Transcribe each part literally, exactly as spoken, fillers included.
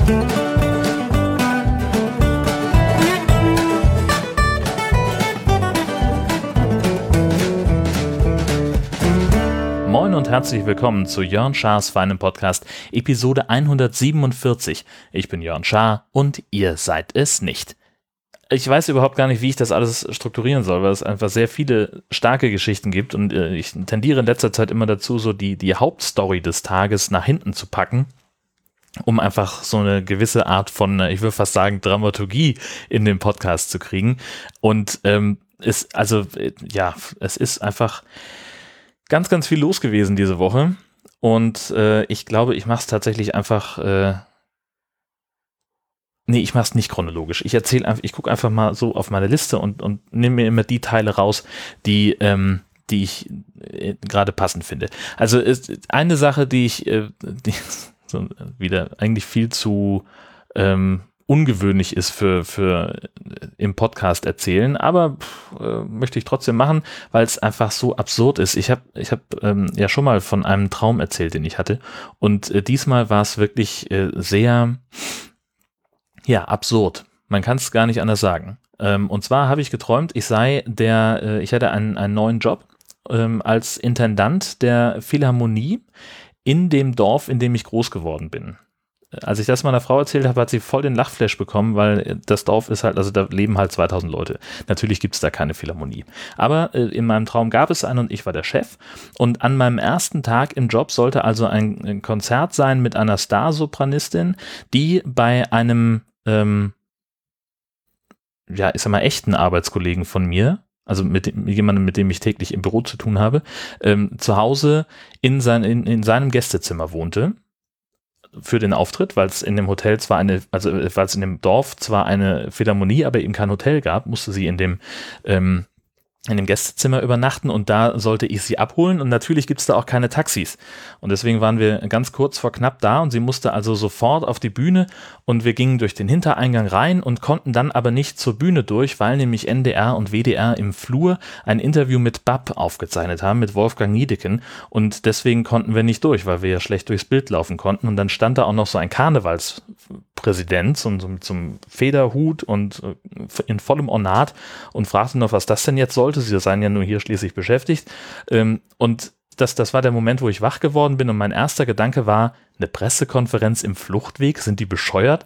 Moin und herzlich willkommen zu Jörn Schars feinem Podcast, Episode hundertsiebenundvierzig. Ich bin Jörn Schaar und ihr seid es nicht. Ich weiß überhaupt gar nicht, wie ich das alles strukturieren soll, weil es einfach sehr viele starke Geschichten gibt und äh, ich tendiere in letzter Zeit immer dazu, so die, die Hauptstory des Tages nach hinten zu packen, um einfach so eine gewisse Art von, ich würde fast sagen, Dramaturgie in den Podcast zu kriegen. Und ähm, es, also, äh, ja, es ist einfach ganz, ganz viel los gewesen diese Woche und äh, ich glaube, ich mache es tatsächlich einfach, äh, nee, ich mache es nicht chronologisch. Ich erzähle einfach, ich gucke einfach mal so auf meine Liste und, und nehme mir immer die Teile raus, die, ähm, die ich äh, gerade passend finde. Also ist eine Sache, die ich äh, die so wieder eigentlich viel zu ähm, ungewöhnlich ist für, für im Podcast erzählen, aber pff, äh, möchte ich trotzdem machen, weil es einfach so absurd ist. Ich habe ich hab, ähm, ja schon mal von einem Traum erzählt, den ich hatte und äh, diesmal war es wirklich äh, sehr, ja, absurd. Man kann es gar nicht anders sagen. Ähm, und zwar habe ich geträumt, ich sei der, äh, ich hätte einen, einen neuen Job ähm, als Intendant der Philharmonie in dem Dorf, in dem ich groß geworden bin. Als ich das meiner Frau erzählt habe, hat sie voll den Lachflash bekommen, weil das Dorf ist halt, also da leben halt zweitausend Leute. Natürlich gibt es da keine Philharmonie. Aber äh, in meinem Traum gab es einen und ich war der Chef. Und an meinem ersten Tag im Job sollte also ein, ein Konzert sein mit einer Starsopranistin, die bei einem, ähm, ja, ich sag mal, echten Arbeitskollegen von mir, also mit, dem, mit jemandem, mit dem ich täglich im Büro zu tun habe, ähm, zu Hause in, sein, in, in seinem Gästezimmer wohnte. Für den Auftritt, weil es in dem Hotel zwar eine, also weil es in dem Dorf zwar eine Philharmonie, aber eben kein Hotel gab, musste sie in dem ähm, in dem Gästezimmer übernachten und da sollte ich sie abholen und natürlich gibt es da auch keine Taxis und deswegen waren wir ganz kurz vor knapp da und sie musste also sofort auf die Bühne und wir gingen durch den Hintereingang rein und konnten dann aber nicht zur Bühne durch, weil nämlich N D R und W D R im Flur ein Interview mit Bab aufgezeichnet haben, mit Wolfgang Niedecken und deswegen konnten wir nicht durch, weil wir ja schlecht durchs Bild laufen konnten und dann stand da auch noch so ein Karnevalspräsident so, so mit so einem Federhut und in vollem Ornat und fragte noch, was das denn jetzt sollte. Sie seien ja nur hier schließlich beschäftigt. Und das, das war der Moment, wo ich wach geworden bin und mein erster Gedanke war, eine Pressekonferenz im Fluchtweg, sind die bescheuert?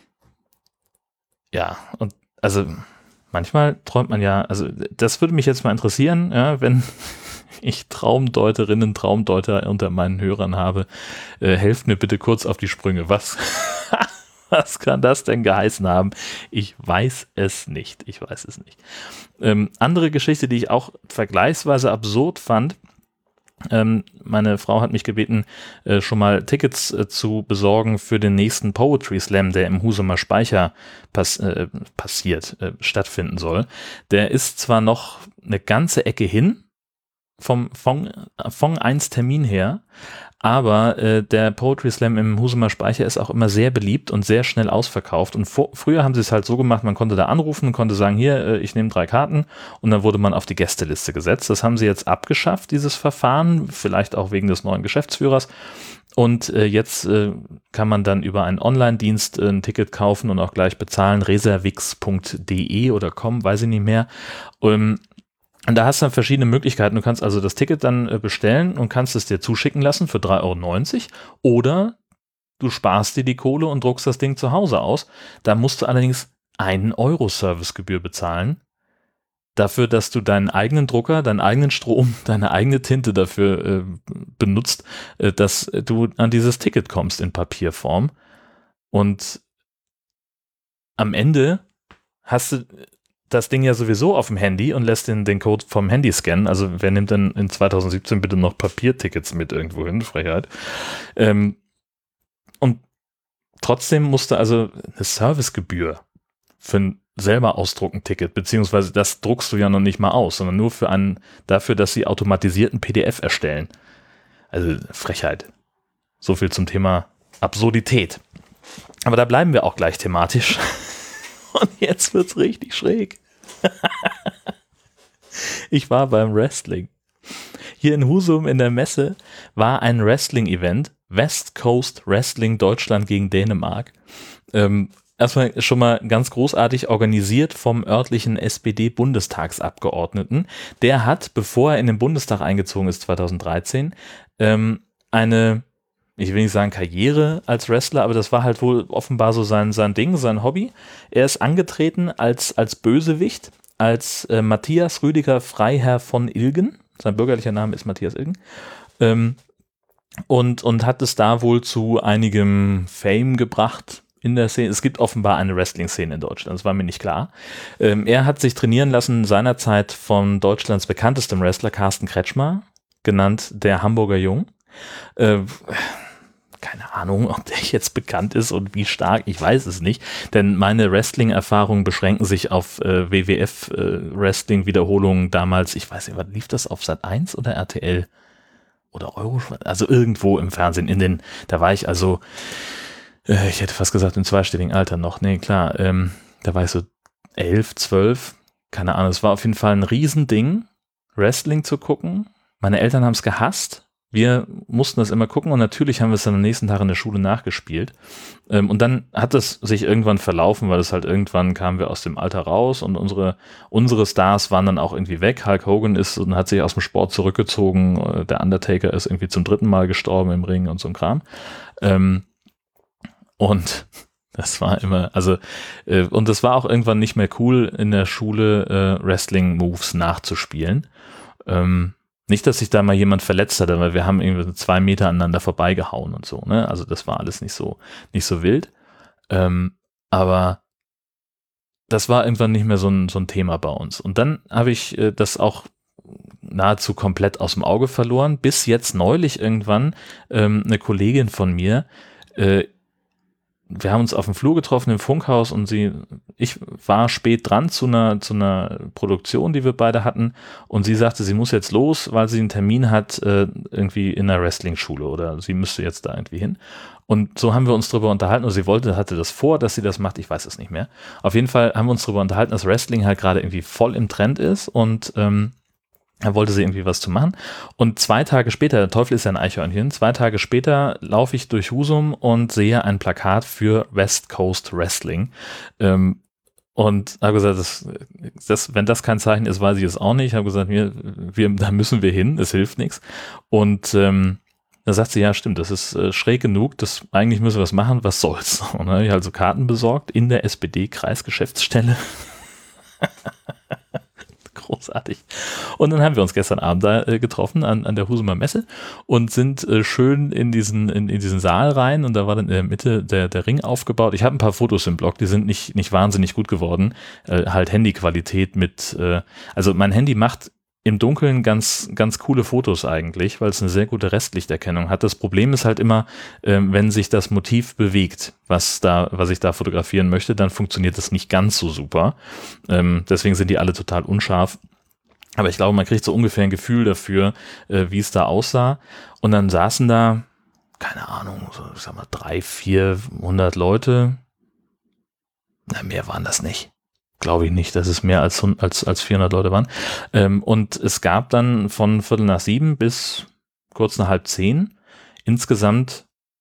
Ja, und also manchmal träumt man ja, also das würde mich jetzt mal interessieren, ja, wenn ich Traumdeuterinnen, Traumdeuter unter meinen Hörern habe, äh, helft mir bitte kurz auf die Sprünge. Was, was kann das denn geheißen haben? Ich weiß es nicht. Ich weiß es nicht. Ähm, andere Geschichte, die ich auch vergleichsweise absurd fand, ähm, meine Frau hat mich gebeten, äh, schon mal Tickets äh, zu besorgen für den nächsten Poetry Slam, der im Husumer Speicher pass äh, passiert, äh, stattfinden soll. Der ist zwar noch eine ganze Ecke hin, vom von, von eins Termin her, aber äh, der Poetry Slam im Husumer Speicher ist auch immer sehr beliebt und sehr schnell ausverkauft und vor, früher haben sie es halt so gemacht, man konnte da anrufen und konnte sagen, hier, äh, ich nehme drei Karten und dann wurde man auf die Gästeliste gesetzt. Das haben sie jetzt abgeschafft, dieses Verfahren, vielleicht auch wegen des neuen Geschäftsführers und äh, jetzt äh, kann man dann über einen Online-Dienst äh, ein Ticket kaufen und auch gleich bezahlen, reservix punkt de oder com, weiß ich nicht mehr. Um, Und da hast du dann verschiedene Möglichkeiten. Du kannst also das Ticket dann äh, bestellen und kannst es dir zuschicken lassen für drei Euro neunzig oder du sparst dir die Kohle und druckst das Ding zu Hause aus. Da musst du allerdings einen Euro Servicegebühr bezahlen. Dafür, dass du deinen eigenen Drucker, deinen eigenen Strom, deine eigene Tinte dafür äh, benutzt, äh, dass du an dieses Ticket kommst in Papierform. Und am Ende hast du das Ding ja sowieso auf dem Handy und lässt den, den Code vom Handy scannen. Also wer nimmt denn in zwanzig siebzehn bitte noch Papiertickets mit irgendwo hin? Frechheit. Ähm, und trotzdem musste also eine Servicegebühr für ein selber ausdrucken Ticket, beziehungsweise das druckst du ja noch nicht mal aus, sondern nur für einen, dafür, dass sie automatisierten P D F erstellen. Also Frechheit. So viel zum Thema Absurdität. Aber da bleiben wir auch gleich thematisch. Und jetzt wird's richtig schräg. Ich war beim Wrestling. Hier in Husum in der Messe war ein Wrestling-Event West Coast Wrestling Deutschland gegen Dänemark. Ähm, erstmal schon mal ganz großartig organisiert vom örtlichen S P D-Bundestagsabgeordneten. Der hat, bevor er in den Bundestag eingezogen ist, zweitausenddreizehn, ähm, eine, ich will nicht sagen Karriere als Wrestler, aber das war halt wohl offenbar so sein, sein Ding, sein Hobby. Er ist angetreten als, als Bösewicht, als äh, Matthias Rüdiger Freiherr von Ilgen. Sein bürgerlicher Name ist Matthias Ilgen. Ähm, und, und hat es da wohl zu einigem Fame gebracht in der Szene. Es gibt offenbar eine Wrestling-Szene in Deutschland, das war mir nicht klar. Ähm, er hat sich trainieren lassen seinerzeit von Deutschlands bekanntestem Wrestler Carsten Kretschmer, genannt der Hamburger Jung. Äh, keine Ahnung, ob der jetzt bekannt ist und wie stark, ich weiß es nicht, denn meine Wrestling-Erfahrungen beschränken sich auf äh, W W F-Wrestling-Wiederholungen äh, damals, ich weiß nicht, was lief das auf Sat eins oder R T L oder Euro, also irgendwo im Fernsehen, in den, da war ich also, äh, ich hätte fast gesagt im zweistelligen Alter noch, nee, klar, ähm, da war ich so elf, zwölf, keine Ahnung, es war auf jeden Fall ein Riesending, Wrestling zu gucken. Meine Eltern haben es gehasst. Wir mussten das immer gucken und natürlich haben wir es dann am nächsten Tag in der Schule nachgespielt. Ähm, und dann hat es sich irgendwann verlaufen, weil es halt irgendwann kamen wir aus dem Alter raus und unsere, unsere Stars waren dann auch irgendwie weg. Hulk Hogan ist und hat sich aus dem Sport zurückgezogen. Der Undertaker ist irgendwie zum dritten Mal gestorben im Ring und so ein Kram. Ähm, und das war immer, also, äh, und das war auch irgendwann nicht mehr cool, in der Schule äh, Wrestling-Moves nachzuspielen. Ähm, Nicht, dass sich da mal jemand verletzt hatte, weil wir haben irgendwie zwei Meter aneinander vorbeigehauen und so, ne? Also das war alles nicht so, nicht so wild. Ähm, aber das war irgendwann nicht mehr so ein, so ein Thema bei uns. Und dann habe ich äh, das auch nahezu komplett aus dem Auge verloren, bis jetzt neulich irgendwann ähm, eine Kollegin von mir, äh, wir haben uns auf dem Flur getroffen im Funkhaus und sie, ich war spät dran zu einer, zu einer Produktion, die wir beide hatten und sie sagte, sie muss jetzt los, weil sie einen Termin hat äh, irgendwie in einer Wrestling-Schule oder sie müsste jetzt da irgendwie hin. Und so haben wir uns drüber unterhalten und sie wollte, hatte das vor, dass sie das macht, ich weiß es nicht mehr. Auf jeden Fall haben wir uns drüber unterhalten, dass Wrestling halt gerade irgendwie voll im Trend ist und ähm, da wollte sie irgendwie was zu machen. Und zwei Tage später, der Teufel ist ja ein Eichhörnchen, zwei Tage später laufe ich durch Husum und sehe ein Plakat für West Coast Wrestling. Ähm, und habe gesagt, das, das, wenn das kein Zeichen ist, weiß ich es auch nicht. Ich habe gesagt, wir, wir, da müssen wir hin, es hilft nichts. Und ähm, da sagt sie, ja stimmt, das ist äh, schräg genug, das, eigentlich müssen wir was machen, was soll's. Und dann habe ich also Karten besorgt in der S P D-Kreisgeschäftsstelle. Großartig. Und dann haben wir uns gestern Abend da äh, getroffen an, an der Husumer Messe und sind äh, schön in diesen, in, in diesen Saal rein und da war dann in der Mitte der, der Ring aufgebaut. Ich habe ein paar Fotos im Blog, die sind nicht, nicht wahnsinnig gut geworden. Äh, halt Handyqualität mit, äh, also mein Handy macht im Dunkeln ganz, ganz coole Fotos eigentlich, weil es eine sehr gute Restlichterkennung hat. Das Problem ist halt immer, ähm, wenn sich das Motiv bewegt, was da, was ich da fotografieren möchte, dann funktioniert das nicht ganz so super. Ähm, deswegen sind die alle total unscharf. Aber ich glaube, man kriegt so ungefähr ein Gefühl dafür, äh, wie es da aussah. Und dann saßen da, keine Ahnung, so, ich sag mal, drei, vierhundert Leute. Na, mehr waren das nicht. Glaube ich nicht, dass es mehr als, als, als vierhundert Leute waren. Ähm, und es gab dann von Viertel nach sieben bis kurz nach halb zehn insgesamt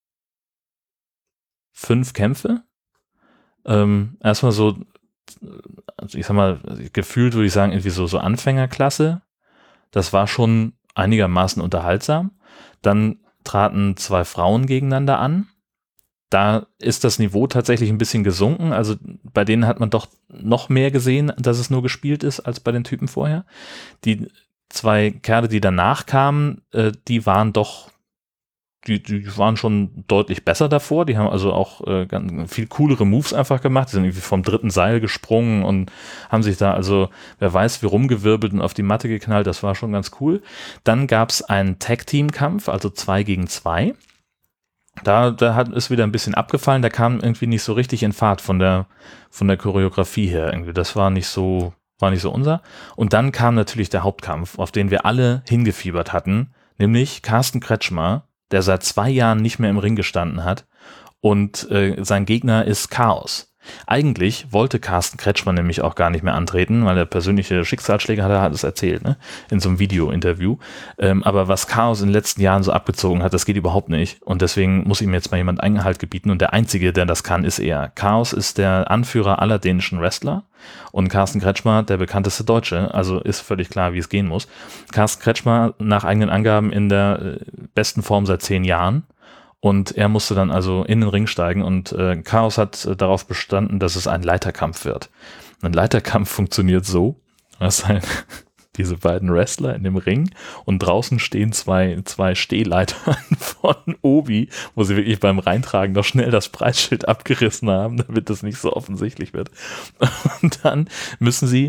fünf Kämpfe. Ähm, erstmal so, also ich sag mal, gefühlt würde ich sagen, irgendwie so, so Anfängerklasse. Das war schon einigermaßen unterhaltsam. Dann traten zwei Frauen gegeneinander an. Da ist das Niveau tatsächlich ein bisschen gesunken. Also bei denen hat man doch noch mehr gesehen, dass es nur gespielt ist, als bei den Typen vorher. Die zwei Kerle, die danach kamen, äh, die waren doch, die, die waren schon deutlich besser davor. Die haben also auch äh, ganz, viel coolere Moves einfach gemacht. Die sind irgendwie vom dritten Seil gesprungen und haben sich da also, wer weiß, wie rumgewirbelt und auf die Matte geknallt. Das war schon ganz cool. Dann gab es einen Tag-Team-Kampf, also zwei gegen zwei. Da, da hat es wieder ein bisschen abgefallen, da kam irgendwie nicht so richtig in Fahrt von der, von der Choreografie her irgendwie. Das war nicht so, war nicht so unser. Und dann kam natürlich der Hauptkampf, auf den wir alle hingefiebert hatten, nämlich Carsten Kretschmer, der seit zwei Jahren nicht mehr im Ring gestanden hat und äh, sein Gegner ist Chaos. Eigentlich wollte Carsten Kretschmann nämlich auch gar nicht mehr antreten, weil er persönliche Schicksalsschläge hatte, hat es erzählt, ne? In so einem Video-Interview. Ähm, aber was Chaos in den letzten Jahren so abgezogen hat, das geht überhaupt nicht. Und deswegen muss ihm jetzt mal jemand Einhalt gebieten. Und der Einzige, der das kann, ist er. Chaos ist der Anführer aller dänischen Wrestler. Und Carsten Kretschmann der bekannteste Deutsche. Also ist völlig klar, wie es gehen muss. Carsten Kretschmann nach eigenen Angaben in der besten Form seit zehn Jahren. Und er musste dann also in den Ring steigen und äh, Chaos hat äh, darauf bestanden, dass es ein Leiterkampf wird. Ein Leiterkampf funktioniert so, dass halt diese beiden Wrestler in dem Ring und draußen stehen zwei, zwei Stehleitern von Obi, wo sie wirklich beim Reintragen noch schnell das Preisschild abgerissen haben, damit das nicht so offensichtlich wird. Und dann müssen sie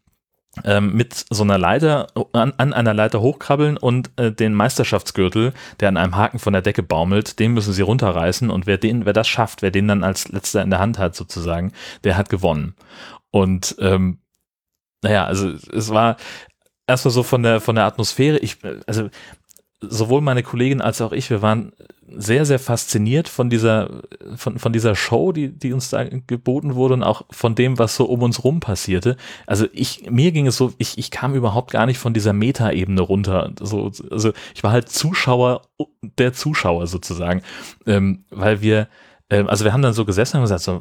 mit so einer Leiter, an, an einer Leiter hochkrabbeln und äh, den Meisterschaftsgürtel, der an einem Haken von der Decke baumelt, den müssen sie runterreißen und wer den, wer das schafft, wer den dann als letzter in der Hand hat sozusagen, der hat gewonnen. Und ähm, naja, also es war erstmal so von der von der Atmosphäre, ich, also sowohl meine Kollegin als auch ich, wir waren sehr, sehr fasziniert von dieser, von, von dieser Show, die, die uns da geboten wurde und auch von dem, was so um uns rum passierte. Also ich, mir ging es so, ich, ich kam überhaupt gar nicht von dieser Meta-Ebene runter. So, also ich war halt Zuschauer der Zuschauer sozusagen, ähm, weil wir, ähm, also wir haben dann so gesessen und gesagt so,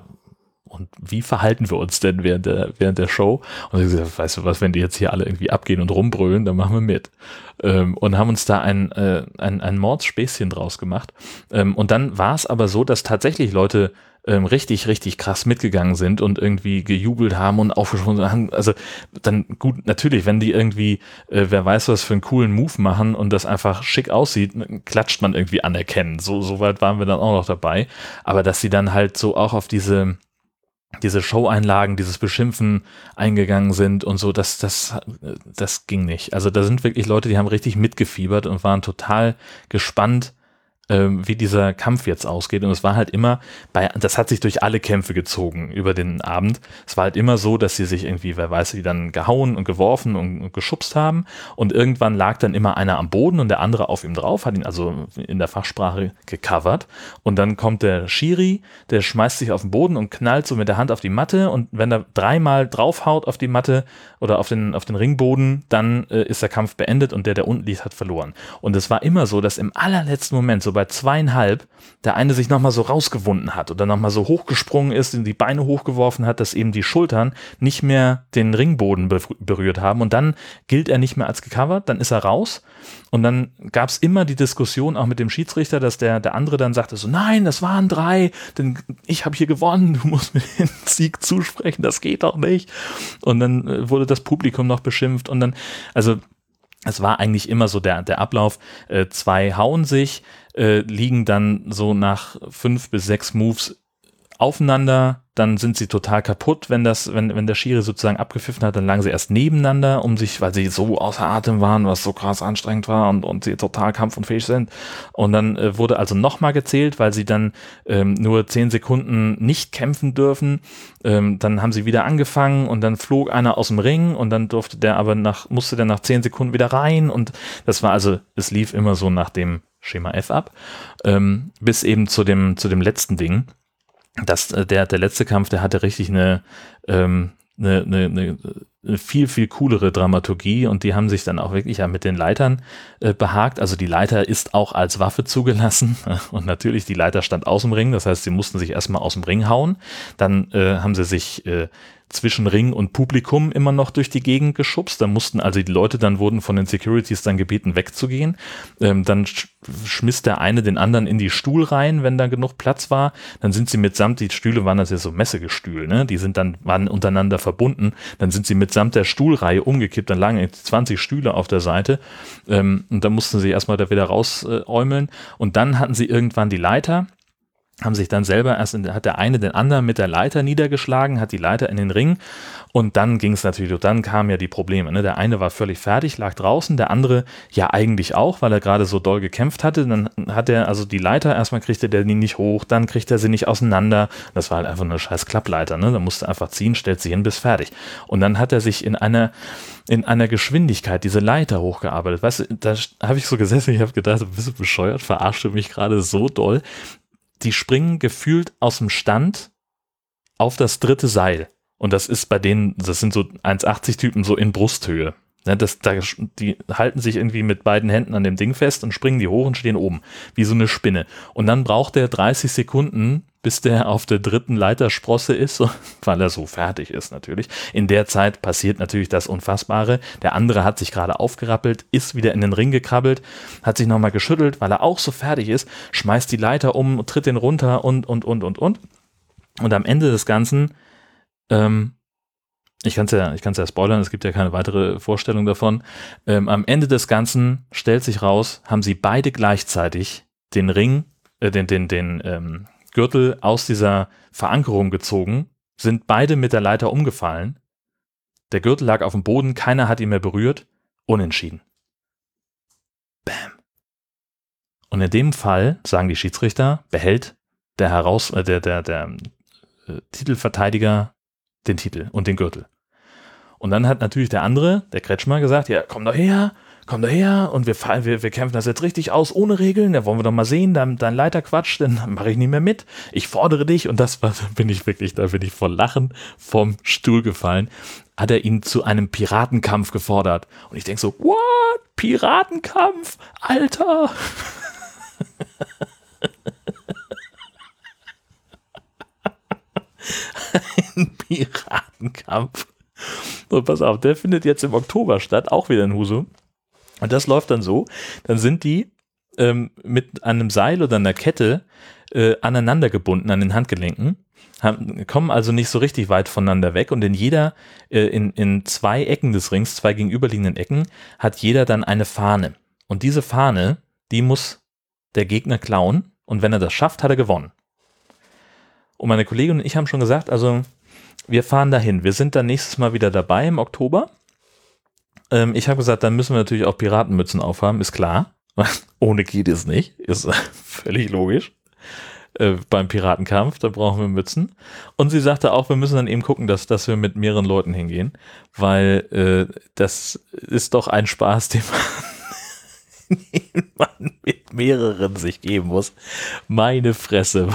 und wie verhalten wir uns denn während der, während der Show? Und ich gesagt, weißt du was, wenn die jetzt hier alle irgendwie abgehen und rumbrüllen, dann machen wir mit. Ähm, und haben uns da ein, äh, ein, ein Mordspäßchen draus gemacht. Ähm, und dann war es aber so, dass tatsächlich Leute ähm, richtig, richtig krass mitgegangen sind und irgendwie gejubelt haben und aufgesprungen haben. Also dann gut, natürlich, wenn die irgendwie, äh, wer weiß was für einen coolen Move machen und das einfach schick aussieht, klatscht man irgendwie anerkennen. So, so weit waren wir dann auch noch dabei. Aber dass sie dann halt so auch auf diese diese Show-Einlagen, dieses Beschimpfen eingegangen sind und so, das, das, das ging nicht. Also da sind wirklich Leute, die haben richtig mitgefiebert und waren total gespannt, ähm, wie dieser Kampf jetzt ausgeht. Und es war halt immer, bei, das hat sich durch alle Kämpfe gezogen über den Abend. Es war halt immer so, dass sie sich irgendwie, wer weiß, wie dann gehauen und geworfen und, und geschubst haben. Und irgendwann lag dann immer einer am Boden und der andere auf ihm drauf, hat ihn also in der Fachsprache gecovert. Und dann kommt der Schiri, der schmeißt sich auf den Boden und knallt so mit der Hand auf die Matte. Und wenn er dreimal draufhaut auf die Matte oder auf den, auf den Ringboden, dann äh, ist der Kampf beendet und der, der unten liegt, hat verloren. Und es war immer so, dass im allerletzten Moment, so bei zweieinhalb, der eine sich nochmal so rausgewunden hat oder nochmal so hochgesprungen ist und die Beine hochgeworfen hat, dass eben die Schultern nicht mehr den Ringboden be- berührt haben und dann gilt er nicht mehr als gecovert, dann ist er raus und dann gab es immer die Diskussion auch mit dem Schiedsrichter, dass der, der andere dann sagte so, nein, das waren drei, denn ich habe hier gewonnen, du musst mir den Sieg zusprechen, das geht doch nicht. Und dann äh, wurde das Publikum noch beschimpft und dann, also es war eigentlich immer so der, der Ablauf, äh, zwei hauen sich, äh, liegen dann so nach fünf bis sechs Moves aufeinander, dann sind sie total kaputt, wenn das, wenn, wenn der Schiri sozusagen abgepfiffen hat, dann lagen sie erst nebeneinander, um sich, weil sie so außer Atem waren, was so krass anstrengend war und, und sie total kampfunfähig sind. Und dann äh, wurde also nochmal gezählt, weil sie dann ähm, nur zehn Sekunden nicht kämpfen dürfen. Ähm, dann haben sie wieder angefangen und dann flog einer aus dem Ring und dann durfte der aber nach, musste der nach zehn Sekunden wieder rein und das war also, es lief immer so nach dem Schema F ab, ähm, bis eben zu dem, zu dem letzten Ding. Das, der, der letzte Kampf, der hatte richtig eine, ähm, eine, eine, eine viel, viel coolere Dramaturgie und die haben sich dann auch wirklich ja mit den Leitern äh, behagt. Also die Leiter ist auch als Waffe zugelassen und natürlich die Leiter stand aus dem Ring, das heißt, sie mussten sich erstmal aus dem Ring hauen. Dann äh, haben sie sich äh, zwischen Ring und Publikum immer noch durch die Gegend geschubst. Da mussten also die Leute, dann wurden von den Securities dann gebeten, wegzugehen. Ähm, dann sch- schmiss der eine den anderen in die Stuhlreihen, wenn da genug Platz war. Dann sind sie mitsamt, die Stühle waren das ja so Messegestühl, ne? Die sind dann, waren untereinander verbunden. Dann sind sie mitsamt der Stuhlreihe umgekippt. Dann lagen jetzt zwanzig Stühle auf der Seite. Ähm, und dann mussten sie erstmal da wieder rausäumeln. Äh, und dann hatten sie irgendwann die Leiter, haben sich dann selber erst, in, hat der eine den anderen mit der Leiter niedergeschlagen, hat die Leiter in den Ring und dann ging es natürlich, dann kamen ja die Probleme. Ne? Der eine war völlig fertig, lag draußen, der andere ja eigentlich auch, weil er gerade so doll gekämpft hatte. Dann hat er also die Leiter, erstmal kriegte der die nicht hoch, dann kriegt er sie nicht auseinander. Das war halt einfach eine scheiß Klappleiter. Ne? Da musste einfach ziehen, stellt sie hin, bis fertig. Und dann hat er sich in einer in einer Geschwindigkeit diese Leiter hochgearbeitet. Weißt du, da habe ich so gesessen, ich habe gedacht, bist du bescheuert, verarscht du mich gerade so doll. Die springen gefühlt aus dem Stand auf das dritte Seil. Und das ist bei denen, das sind so eins achtzig Typen so in Brusthöhe. Ne, das, da, die halten sich irgendwie mit beiden Händen an dem Ding fest und springen die hoch und stehen oben, wie so eine Spinne. Und dann braucht der dreißig Sekunden, bis der auf der dritten Leitersprosse ist, weil er so fertig ist natürlich. In der Zeit passiert natürlich das Unfassbare. Der andere hat sich gerade aufgerappelt, ist wieder in den Ring gekrabbelt, hat sich nochmal geschüttelt, weil er auch so fertig ist, schmeißt die Leiter um, tritt den runter und, und, und, und, und. Und am Ende des Ganzen, ähm, ich kann es ja, ich kann's ja spoilern, es gibt ja keine weitere Vorstellung davon, ähm, am Ende des Ganzen stellt sich raus, haben sie beide gleichzeitig den Ring, äh, den, den, den, ähm, Gürtel aus dieser Verankerung gezogen, sind beide mit der Leiter umgefallen. Der Gürtel lag auf dem Boden, keiner hat ihn mehr berührt, unentschieden. Bam. Und in dem Fall, sagen die Schiedsrichter, behält der Heraus, äh, der, der, der äh, Titelverteidiger den Titel und den Gürtel. Und dann hat natürlich der andere, der Kretschmer, gesagt, ja, komm doch her, komm doch her und wir, wir, wir kämpfen das jetzt richtig aus, ohne Regeln, da wollen wir doch mal sehen, dein, dein Leiterquatsch, dann mache ich nicht mehr mit, ich fordere dich und das war, da bin ich wirklich, da bin ich vor Lachen vom Stuhl gefallen, hat er ihn zu einem Piratenkampf gefordert und ich denke so, what, Piratenkampf, Alter! Ein Piratenkampf. Und pass auf, der findet jetzt im Oktober statt, auch wieder in Husum. Und das läuft dann so, dann sind die ähm, mit einem Seil oder einer Kette äh, aneinander gebunden an den Handgelenken, haben, kommen also nicht so richtig weit voneinander weg und in jeder, äh, in, in zwei Ecken des Rings, zwei gegenüberliegenden Ecken, hat jeder dann eine Fahne. Und diese Fahne, die muss der Gegner klauen und wenn er das schafft, hat er gewonnen. Und meine Kollegin und ich haben schon gesagt, also wir fahren dahin, wir sind dann nächstes Mal wieder dabei im Oktober. Ich habe gesagt, dann müssen wir natürlich auch Piratenmützen aufhaben, ist klar. Ohne geht es nicht, ist völlig logisch. Äh, beim Piratenkampf, da brauchen wir Mützen. Und sie sagte auch, wir müssen dann eben gucken, dass, dass wir mit mehreren Leuten hingehen, weil äh, das ist doch ein Spaß, den man, den man mit mehreren sich geben muss. Meine Fresse,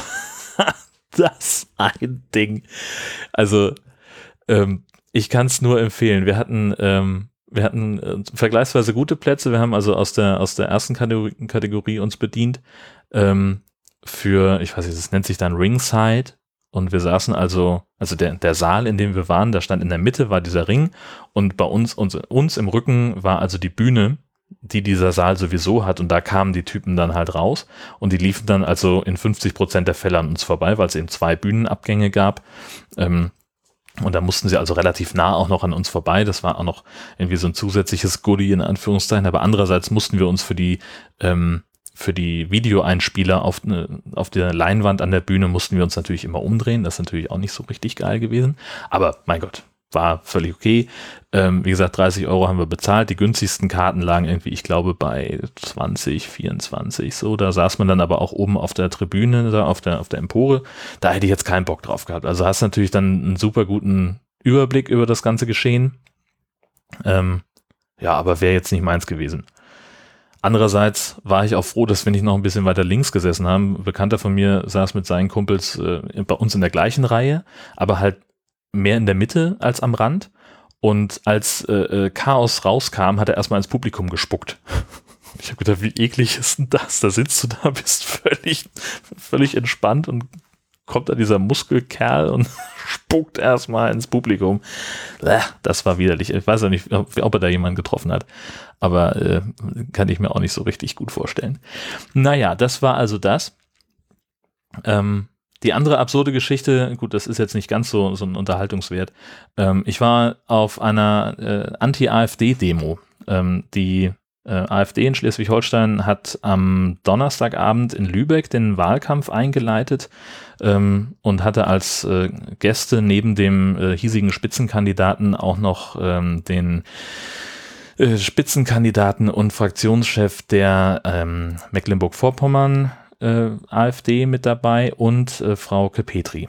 das ein Ding. Also, ähm, ich kann es nur empfehlen. Wir hatten ähm, Wir hatten äh, vergleichsweise gute Plätze. Wir haben also aus der aus der ersten Kategorie, Kategorie uns bedient ähm, für, ich weiß nicht, das nennt sich dann Ringside. Und wir saßen also, also der der Saal, in dem wir waren, da stand in der Mitte war dieser Ring und bei uns uns, uns im Rücken war also die Bühne, die dieser Saal sowieso hat und da kamen die Typen dann halt raus und die liefen dann also in fünfzig Prozent der Fälle an uns vorbei, weil es eben zwei Bühnenabgänge gab. Ähm, Und da mussten sie also relativ nah auch noch an uns vorbei. Das war auch noch irgendwie so ein zusätzliches Goodie in Anführungszeichen. Aber andererseits mussten wir uns für die ähm, für die Videoeinspieler auf, ne, auf der Leinwand an der Bühne mussten wir uns natürlich immer umdrehen. Das ist natürlich auch nicht so richtig geil gewesen. Aber mein Gott, war völlig okay. Ähm, wie gesagt, dreißig Euro haben wir bezahlt. Die günstigsten Karten lagen irgendwie, ich glaube, bei zwanzig, vierundzwanzig so. Da saß man dann aber auch oben auf der Tribüne, da auf der, auf der Empore. Da hätte ich jetzt keinen Bock drauf gehabt. Also hast natürlich dann einen super guten Überblick über das ganze Geschehen. Ähm, ja, aber wäre jetzt nicht meins gewesen. Andererseits war ich auch froh, dass wir nicht noch ein bisschen weiter links gesessen haben. Ein Bekannter von mir saß mit seinen Kumpels äh, bei uns in der gleichen Reihe, aber halt mehr in der Mitte als am Rand. Und als äh, Chaos rauskam, hat er erstmal ins Publikum gespuckt. Ich habe gedacht, wie eklig ist denn das? Da sitzt du da, bist völlig, völlig entspannt und kommt da dieser Muskelkerl und spuckt erstmal ins Publikum. Das war widerlich. Ich weiß auch nicht, ob er da jemanden getroffen hat, aber äh, kann ich mir auch nicht so richtig gut vorstellen. Naja, das war also das. Ähm, Die andere absurde Geschichte, gut, das ist jetzt nicht ganz so, so ein Unterhaltungswert. Ähm, ich war auf einer äh, Anti-AfD-Demo. Ähm, die äh, AfD in Schleswig-Holstein hat am Donnerstagabend in Lübeck den Wahlkampf eingeleitet ähm, und hatte als äh, Gäste neben dem äh, hiesigen Spitzenkandidaten auch noch ähm, den äh, Spitzenkandidaten und Fraktionschef der ähm, Mecklenburg-Vorpommern Äh, AfD mit dabei und äh, Frauke Petri.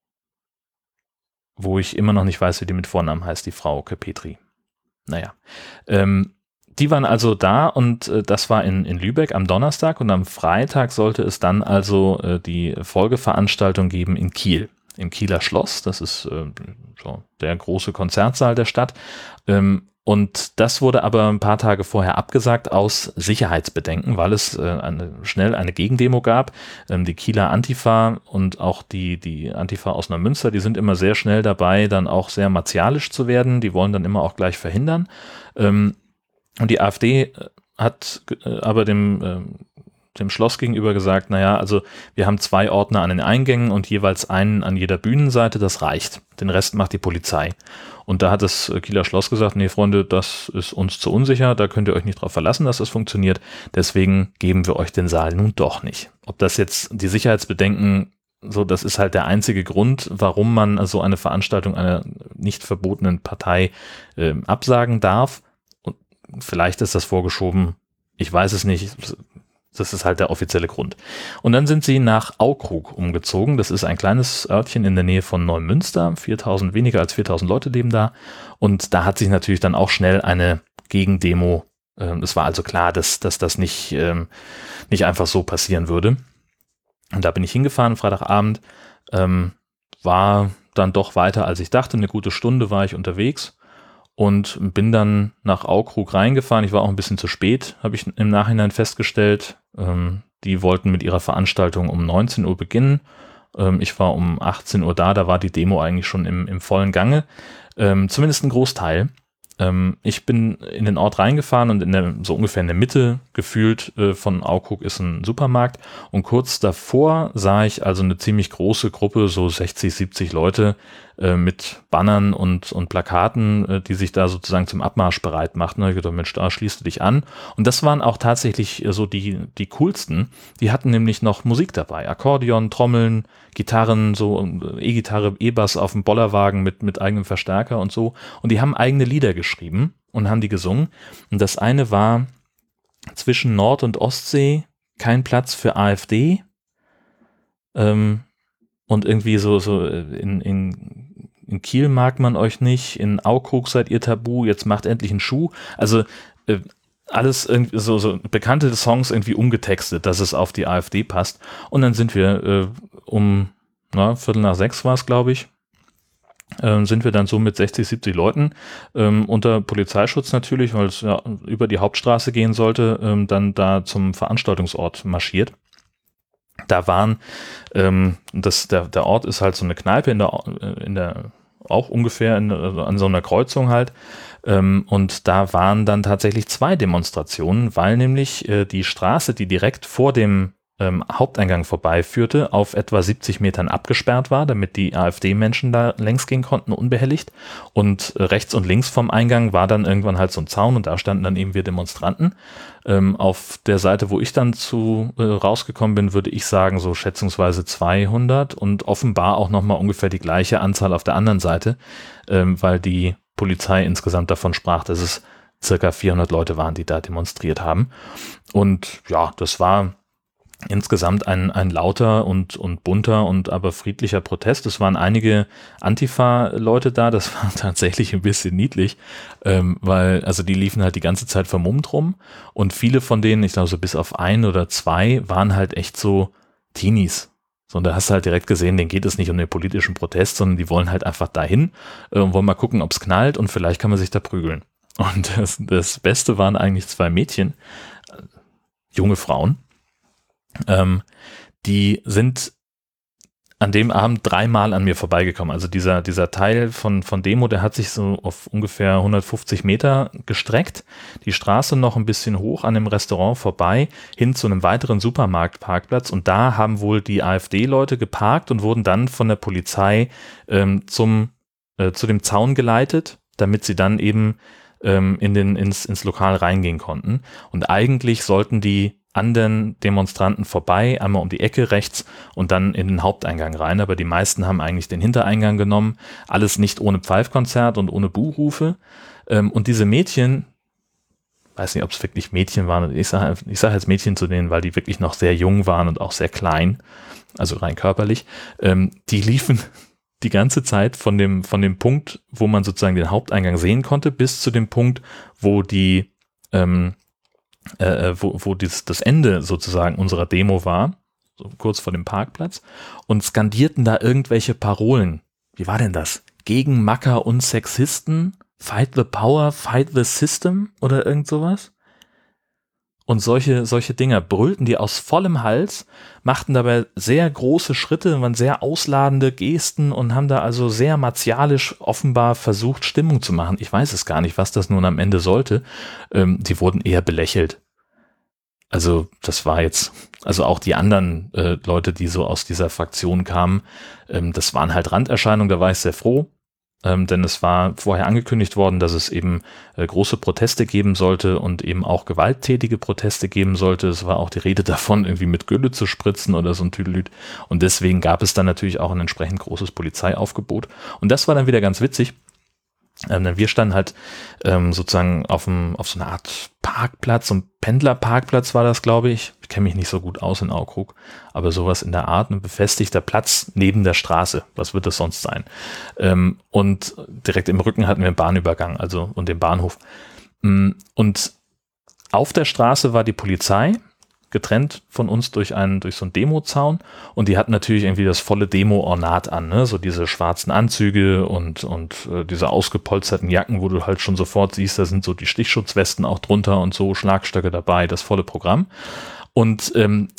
Wo ich immer noch nicht weiß, wie die mit Vornamen heißt, die Frauke Petri. Naja. Ähm, die waren also da und äh, das war in, in Lübeck am Donnerstag und am Freitag sollte es dann also äh, die Folgeveranstaltung geben in Kiel. im Kieler Schloss. Das ist äh, so der große Konzertsaal der Stadt. Ähm, und das wurde aber ein paar Tage vorher abgesagt aus Sicherheitsbedenken, weil es äh, eine, schnell eine Gegendemo gab. Ähm, die Kieler Antifa und auch die, die Antifa aus Neumünster, die sind immer sehr schnell dabei, dann auch sehr martialisch zu werden. Die wollen dann immer auch gleich verhindern. Ähm, und die AfD hat äh, aber dem äh, dem Schloss gegenüber gesagt, naja, also wir haben zwei Ordner an den Eingängen und jeweils einen an jeder Bühnenseite, das reicht. Den Rest macht die Polizei. Und da hat das Kieler Schloss gesagt, nee, Freunde, das ist uns zu unsicher, da könnt ihr euch nicht drauf verlassen, dass das funktioniert, deswegen geben wir euch den Saal nun doch nicht. Ob das jetzt die Sicherheitsbedenken, so, das ist halt der einzige Grund, warum man so eine Veranstaltung einer nicht verbotenen Partei äh, absagen darf. Und vielleicht ist das vorgeschoben, ich weiß es nicht. Das ist halt der offizielle Grund. Und dann sind sie nach Aukrug umgezogen. Das ist ein kleines Örtchen in der Nähe von Neumünster. viertausend, weniger als viertausend Leute leben da. Und da hat sich natürlich dann auch schnell eine Gegendemo. Ähm, es war also klar, dass, dass das nicht, ähm, nicht einfach so passieren würde. Und da bin ich hingefahren, Freitagabend. Ähm, war dann doch weiter, als ich dachte. Eine gute Stunde war ich unterwegs. Und bin dann nach Aukrug reingefahren. Ich war auch ein bisschen zu spät, habe ich im Nachhinein festgestellt. Ähm, die wollten mit ihrer Veranstaltung um neunzehn Uhr beginnen. Ähm, ich war um achtzehn Uhr da, da war die Demo eigentlich schon im, im vollen Gange. Ähm, zumindest ein Großteil. Ähm, ich bin in den Ort reingefahren und in der, so ungefähr in der Mitte gefühlt äh, von Aukrug ist ein Supermarkt. Und kurz davor sah ich also eine ziemlich große Gruppe, so sechzig, siebzig Leute, mit Bannern und, und Plakaten, die sich da sozusagen zum Abmarsch bereit machten. Da habe ich gedacht, Mensch, da schließt du dich an. Und das waren auch tatsächlich so die, die coolsten. Die hatten nämlich noch Musik dabei. Akkordeon, Trommeln, Gitarren, so E-Gitarre, E-Bass auf dem Bollerwagen mit, mit eigenem Verstärker und so. Und die haben eigene Lieder geschrieben und haben die gesungen. Und das eine war zwischen Nord- und Ostsee kein Platz für AfD. Ähm, und irgendwie so, so in, in In Kiel mag man euch nicht, in Aukrug seid ihr tabu, jetzt macht endlich einen Schuh. Also äh, alles irgendwie so, so bekannte Songs irgendwie umgetextet, dass es auf die AfD passt. Und dann sind wir äh, um na, Viertel nach sechs war es, glaube ich, äh, sind wir dann so mit sechzig, siebzig Leuten ähm, unter Polizeischutz natürlich, weil es ja über die Hauptstraße gehen sollte, ähm, dann da zum Veranstaltungsort marschiert. Da waren, ähm, das, der, der Ort ist halt so eine Kneipe in der, in der auch ungefähr in, also an so einer Kreuzung halt. Ähm, und da waren dann tatsächlich zwei Demonstrationen, weil nämlich äh, die Straße, die direkt vor dem ähm, Haupteingang vorbeiführte, auf etwa siebzig Metern abgesperrt war, damit die AfD-Menschen da längs gehen konnten, unbehelligt. Und äh, rechts und links vom Eingang war dann irgendwann halt so ein Zaun und da standen dann eben wir Demonstranten. Ähm, auf der Seite, wo ich dann zu äh, rausgekommen bin, würde ich sagen, so schätzungsweise zweihundert und offenbar auch nochmal ungefähr die gleiche Anzahl auf der anderen Seite, ähm, weil die Polizei insgesamt davon sprach, dass es circa vierhundert Leute waren, die da demonstriert haben. Und ja, das war insgesamt ein, ein lauter und, und bunter und aber friedlicher Protest. Es waren einige Antifa-Leute da, das war tatsächlich ein bisschen niedlich, ähm, weil, also die liefen halt die ganze Zeit vermummt rum und viele von denen, ich glaube so bis auf ein oder zwei, waren halt echt so Teenies. So, und da hast du halt direkt gesehen, denen geht es nicht um den politischen Protest, sondern die wollen halt einfach dahin äh, und wollen mal gucken, ob es knallt und vielleicht kann man sich da prügeln. Und das, das Beste waren eigentlich zwei Mädchen, äh, junge Frauen, Ähm, die sind an dem Abend dreimal an mir vorbeigekommen. Also dieser, dieser Teil von, von Demo, der hat sich so auf ungefähr hundertfünfzig Meter gestreckt. Die Straße noch ein bisschen hoch an dem Restaurant vorbei, hin zu einem weiteren Supermarktparkplatz. Und da haben wohl die AfD-Leute geparkt und wurden dann von der Polizei ähm, zum, äh, zu dem Zaun geleitet, damit sie dann eben ähm, in den, ins, ins Lokal reingehen konnten. Und eigentlich sollten die an den Demonstranten vorbei, einmal um die Ecke rechts und dann in den Haupteingang rein. Aber die meisten haben eigentlich den Hintereingang genommen. Alles nicht ohne Pfeifkonzert und ohne Buhrufe. Und diese Mädchen, weiß nicht, ob es wirklich Mädchen waren, ich sage ich sag jetzt Mädchen zu denen, weil die wirklich noch sehr jung waren und auch sehr klein, also rein körperlich, die liefen die ganze Zeit von dem, von dem Punkt, wo man sozusagen den Haupteingang sehen konnte, bis zu dem Punkt, wo die ähm, Äh, wo, wo dies, das Ende sozusagen unserer Demo war, so kurz vor dem Parkplatz, und skandierten da irgendwelche Parolen. Wie war denn das? Gegen Macker und Sexisten? Fight the power, fight the system? Oder irgend sowas? Und solche, solche Dinger brüllten die aus vollem Hals, machten dabei sehr große Schritte, waren sehr ausladende Gesten und haben da also sehr martialisch offenbar versucht, Stimmung zu machen. Ich weiß es gar nicht, was das nun am Ende sollte. Ähm, die wurden eher belächelt. Also das war jetzt, also auch die anderen äh, Leute, die so aus dieser Fraktion kamen, ähm, das waren halt Randerscheinungen, da war ich sehr froh. Ähm, denn es war vorher angekündigt worden, dass es eben äh, große Proteste geben sollte und eben auch gewalttätige Proteste geben sollte. Es war auch die Rede davon, irgendwie mit Gülle zu spritzen oder so ein Tüdelüt. Und deswegen gab es dann natürlich auch ein entsprechend großes Polizeiaufgebot. Und das war dann wieder ganz witzig. Ähm, denn wir standen halt ähm, sozusagen auf, dem, auf so einer Art Parkplatz, so ein Pendlerparkplatz war das, glaube ich. Ich kenne mich nicht so gut aus in Aukrug, aber sowas in der Art, ein befestigter Platz neben der Straße. Was wird das sonst sein? Ähm, und direkt im Rücken hatten wir einen Bahnübergang, also und den Bahnhof. Und auf der Straße war die Polizei, getrennt von uns durch einen, durch so einen Demozaun, und die hatten natürlich irgendwie das volle Demo-Ornat an, ne? So diese schwarzen Anzüge und, und äh, diese ausgepolsterten Jacken, wo du halt schon sofort siehst, da sind so die Stichschutzwesten auch drunter und so, Schlagstöcke dabei, das volle Programm. Und ähm,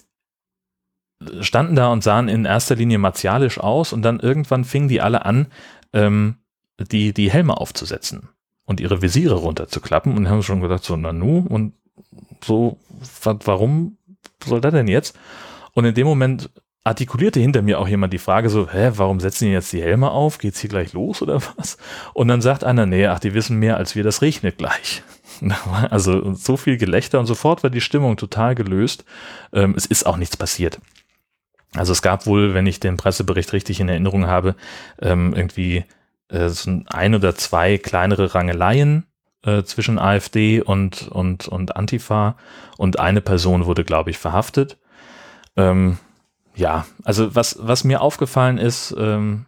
standen da und sahen in erster Linie martialisch aus, und dann irgendwann fingen die alle an, ähm, die, die Helme aufzusetzen und ihre Visiere runterzuklappen, und haben schon gedacht, so, na nu, und so, warum soll das denn jetzt? Und in dem Moment artikulierte hinter mir auch jemand die Frage so, hä, warum setzen die jetzt die Helme auf? Geht's hier gleich los oder was? Und dann sagt einer, nee, ach, die wissen mehr als wir, das regnet gleich. Also so viel Gelächter, und sofort war die Stimmung total gelöst. Ähm, es ist auch nichts passiert. Also es gab wohl, wenn ich den Pressebericht richtig in Erinnerung habe, ähm, irgendwie äh, so ein oder zwei kleinere Rangeleien äh, zwischen AfD und, und, und Antifa, und eine Person wurde, glaube ich, verhaftet. Ähm, ja, also was, was mir aufgefallen ist, ähm,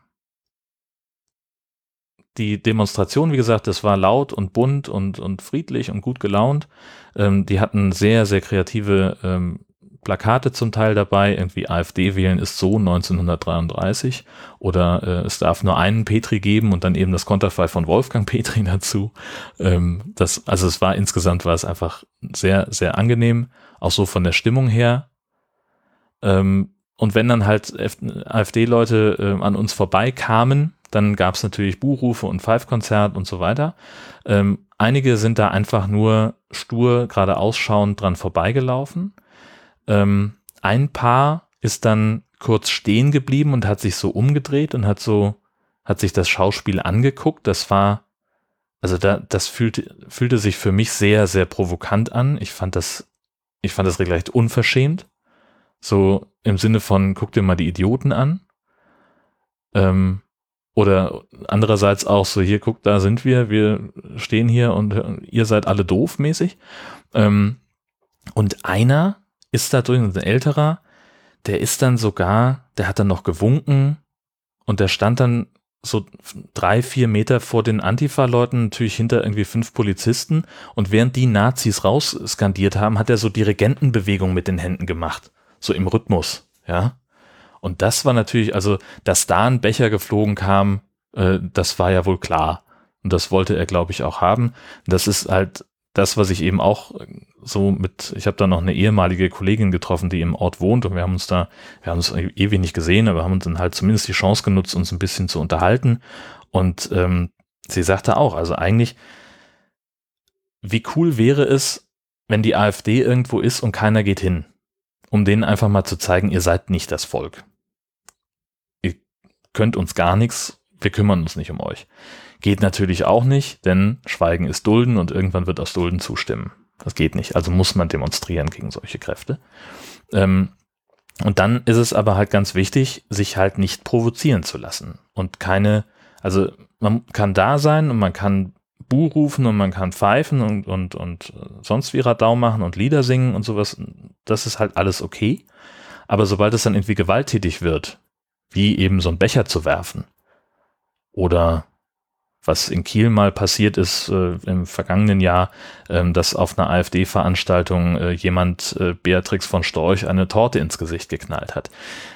die Demonstration, wie gesagt, das war laut und bunt und, und friedlich und gut gelaunt. Ähm, die hatten sehr, sehr kreative ähm, Plakate zum Teil dabei, irgendwie AfD wählen ist so neunzehnhundertdreiunddreißig, oder äh, es darf nur einen Petri geben und dann eben das Konterfei von Wolfgang Petri dazu. Ähm, das, also es war insgesamt war es einfach sehr, sehr angenehm, auch so von der Stimmung her. Ähm, und wenn dann halt AfD-Leute äh, an uns vorbeikamen, dann gab es natürlich Buhrufe und Pfeifkonzert und so weiter. Ähm, einige sind da einfach nur stur gerade ausschauend dran vorbeigelaufen. Ähm, ein Paar ist dann kurz stehen geblieben und hat sich so umgedreht und hat so, hat sich das Schauspiel angeguckt. Das war, also da, das fühlte, fühlte sich für mich sehr, sehr provokant an. Ich fand das, ich fand das regelrecht unverschämt. So im Sinne von, guck dir mal die Idioten an. Ähm, oder andererseits auch so, hier, guck, da sind wir, wir stehen hier und ihr seid alle doof mäßig. Ähm, und einer ist da drin, ein älterer, der ist dann sogar, der hat dann noch gewunken, und der stand dann so drei, vier Meter vor den Antifa-Leuten, natürlich hinter irgendwie fünf Polizisten, und während die Nazis rausskandiert haben, hat er so Dirigentenbewegungen mit den Händen gemacht, so im Rhythmus, ja. Und das war natürlich, also, dass da ein Becher geflogen kam, äh, das war ja wohl klar. Und das wollte er, glaube ich, auch haben. Das ist halt das, was ich eben auch so mit, ich habe da noch eine ehemalige Kollegin getroffen, die im Ort wohnt, und wir haben uns da, wir haben uns ewig nicht gesehen, aber haben uns dann halt zumindest die Chance genutzt, uns ein bisschen zu unterhalten. Und ähm, sie sagte auch, also eigentlich, wie cool wäre es, wenn die AfD irgendwo ist und keiner geht hin, um denen einfach mal zu zeigen, ihr seid nicht das Volk. Ihr könnt uns gar nichts, wir kümmern uns nicht um euch. Geht natürlich auch nicht, denn Schweigen ist Dulden, und irgendwann wird aus Dulden zustimmen. Das geht nicht, also muss man demonstrieren gegen solche Kräfte. Ähm, und dann ist es aber halt ganz wichtig, sich halt nicht provozieren zu lassen und keine, also man kann da sein und man kann Buh rufen und man kann pfeifen und, und, und sonst wie Radau machen und Lieder singen und sowas, das ist halt alles okay. Aber sobald es dann irgendwie gewalttätig wird, wie eben so einen Becher zu werfen oder was in Kiel mal passiert ist äh, im vergangenen Jahr, ähm, dass auf einer AfD-Veranstaltung äh, jemand äh, Beatrix von Storch eine Torte ins Gesicht geknallt hat.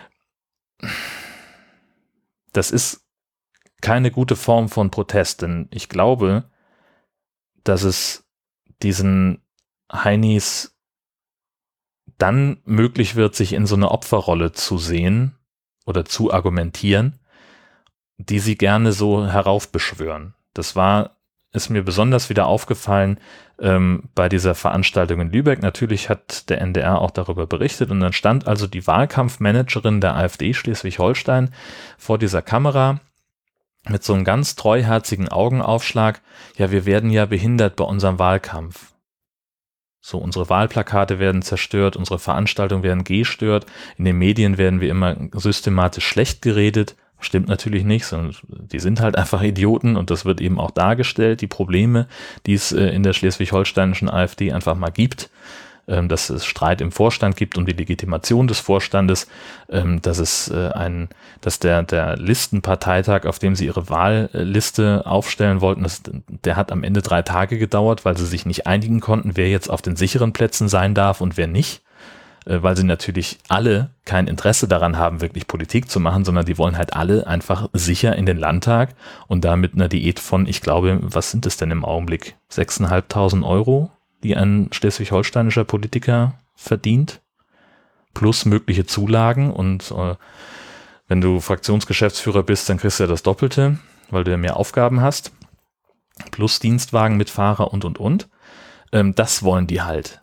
Das ist keine gute Form von Protest, denn ich glaube, dass es diesen Heinis dann möglich wird, sich in so eine Opferrolle zu sehen oder zu argumentieren, die sie gerne so heraufbeschwören. Das war, ist mir besonders wieder aufgefallen ähm, bei dieser Veranstaltung in Lübeck. Natürlich hat der N D R auch darüber berichtet und dann stand also die Wahlkampfmanagerin der AfD Schleswig-Holstein vor dieser Kamera mit so einem ganz treuherzigen Augenaufschlag. Ja, wir werden ja behindert bei unserem Wahlkampf. So, unsere Wahlplakate werden zerstört, unsere Veranstaltungen werden gestört, in den Medien werden wir immer systematisch schlecht geredet. Stimmt natürlich nicht, sondern die sind halt einfach Idioten und das wird eben auch dargestellt, die Probleme, die es äh, in der schleswig-holsteinischen AfD einfach mal gibt, ähm, dass es Streit im Vorstand gibt um die Legitimation des Vorstandes, ähm, dass es äh, ein, dass der, der Listenparteitag, auf dem sie ihre Wahlliste aufstellen wollten, das, der hat am Ende drei Tage gedauert, weil sie sich nicht einigen konnten, wer jetzt auf den sicheren Plätzen sein darf und wer nicht. Weil sie natürlich alle kein Interesse daran haben, wirklich Politik zu machen, sondern die wollen halt alle einfach sicher in den Landtag und da mit einer Diät von, ich glaube, was sind es denn im Augenblick? sechstausendfünfhundert Euro, die ein schleswig-holsteinischer Politiker verdient, plus mögliche Zulagen und äh, wenn du Fraktionsgeschäftsführer bist, dann kriegst du ja das Doppelte, weil du ja mehr Aufgaben hast, plus Dienstwagen mit Fahrer und und und. Ähm, das wollen die halt.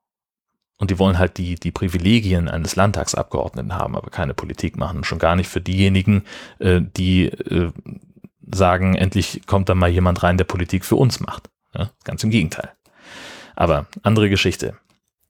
Und die wollen halt die, die Privilegien eines Landtagsabgeordneten haben, aber keine Politik machen. Schon gar nicht für diejenigen, äh, die äh, sagen, endlich kommt da mal jemand rein, der Politik für uns macht. Ja, ganz im Gegenteil. Aber andere Geschichte.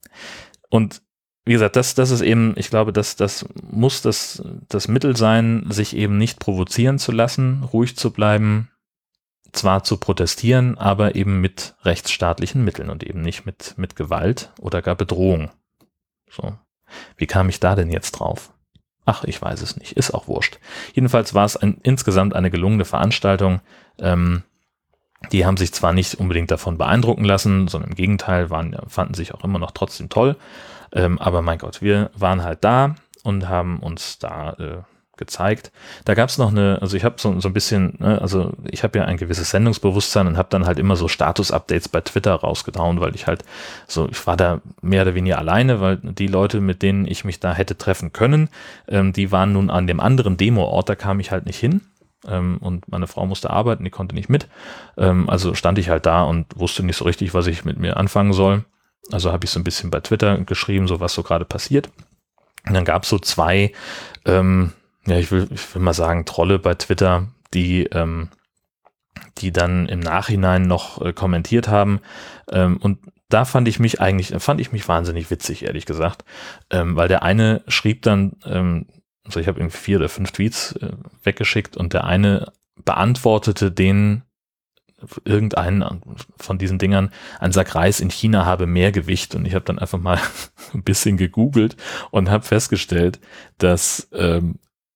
Und wie gesagt, das, das ist eben, ich glaube, das, das muss das, das Mittel sein, sich eben nicht provozieren zu lassen, ruhig zu bleiben, zwar zu protestieren, aber eben mit rechtsstaatlichen Mitteln und eben nicht mit, mit Gewalt oder gar Bedrohung. So. Wie kam ich da denn jetzt drauf? Ach, ich weiß es nicht. Ist auch wurscht. Jedenfalls war es ein, insgesamt eine gelungene Veranstaltung. Ähm, die haben sich zwar nicht unbedingt davon beeindrucken lassen, sondern im Gegenteil waren, fanden sich auch immer noch trotzdem toll. Ähm, aber mein Gott, wir waren halt da und haben uns da äh, gezeigt. Da gab es noch eine, also ich habe so, so ein bisschen, ne, also ich habe ja ein gewisses Sendungsbewusstsein und habe dann halt immer so Status-Updates bei Twitter rausgehauen, weil ich halt so, ich war da mehr oder weniger alleine, weil die Leute, mit denen ich mich da hätte treffen können, ähm, die waren nun an dem anderen Demo-Ort, da kam ich halt nicht hin. Ähm, und meine Frau musste arbeiten, die konnte nicht mit. Ähm, also stand ich halt da und wusste nicht so richtig, was ich mit mir anfangen soll. Also habe ich so ein bisschen bei Twitter geschrieben, so was so gerade passiert. Und dann gab es so zwei, ähm, ja, ich will, ich will mal sagen, Trolle bei Twitter, die, ähm, die dann im Nachhinein noch äh, kommentiert haben. Ähm, und da fand ich mich eigentlich, fand ich mich wahnsinnig witzig, ehrlich gesagt. Ähm, weil der eine schrieb dann, ähm, also ich habe irgendwie vier oder fünf Tweets äh, weggeschickt und der eine beantwortete den irgendeinen von diesen Dingern, ein Sack Reis in China habe mehr Gewicht und ich habe dann einfach mal ein bisschen gegoogelt und habe festgestellt, dass ähm,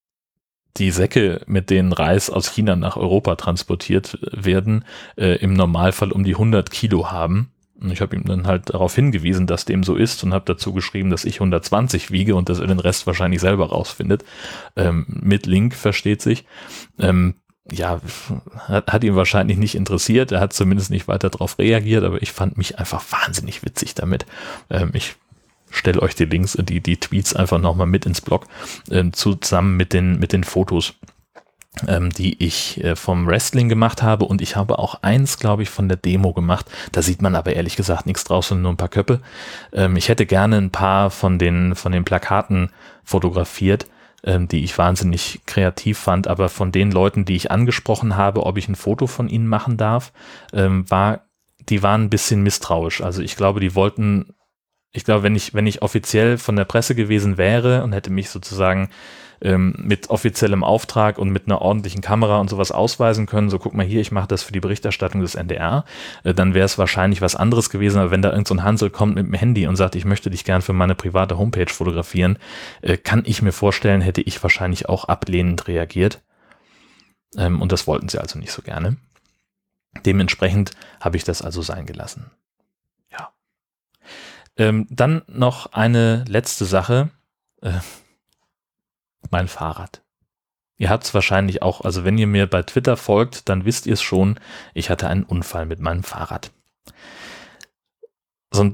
die Säcke, mit denen Reis aus China nach Europa transportiert werden, äh, im Normalfall um die hundert Kilo haben. Und ich habe ihm dann halt darauf hingewiesen, dass dem so ist und habe dazu geschrieben, dass ich hundertzwanzig wiege und dass er den Rest wahrscheinlich selber rausfindet. Ähm, mit Link, versteht sich. Ähm, ja, hat, hat ihn wahrscheinlich nicht interessiert. Er hat zumindest nicht weiter darauf reagiert, aber ich fand mich einfach wahnsinnig witzig damit. Ähm, ich stelle euch die Links, die, die Tweets einfach nochmal mit ins Blog, ähm, zusammen mit den, mit den Fotos, ähm, die ich äh, vom Wrestling gemacht habe. Und ich habe auch eins, glaube ich, von der Demo gemacht. Da sieht man aber ehrlich gesagt nichts draus, sondern nur ein paar Köpfe. Ähm, ich hätte gerne ein paar von den, von den Plakaten fotografiert, ähm, die ich wahnsinnig kreativ fand. Aber von den Leuten, die ich angesprochen habe, ob ich ein Foto von ihnen machen darf, ähm, war, die waren ein bisschen misstrauisch. Also ich glaube, die wollten Ich glaube, wenn ich, wenn ich offiziell von der Presse gewesen wäre und hätte mich sozusagen ähm, mit offiziellem Auftrag und mit einer ordentlichen Kamera und sowas ausweisen können, so guck mal hier, ich mache das für die Berichterstattung des N D R, äh, dann wäre es wahrscheinlich was anderes gewesen, aber wenn da irgend so ein Hansel kommt mit dem Handy und sagt, ich möchte dich gern für meine private Homepage fotografieren, äh, kann ich mir vorstellen, hätte ich wahrscheinlich auch ablehnend reagiert. Ähm, und das wollten sie also nicht so gerne. Dementsprechend habe ich das also sein gelassen. Ja. Ähm, dann noch eine letzte Sache. Äh, mein Fahrrad. Ihr habt es wahrscheinlich auch, also wenn ihr mir bei Twitter folgt, dann wisst ihr es schon, ich hatte einen Unfall mit meinem Fahrrad. So ein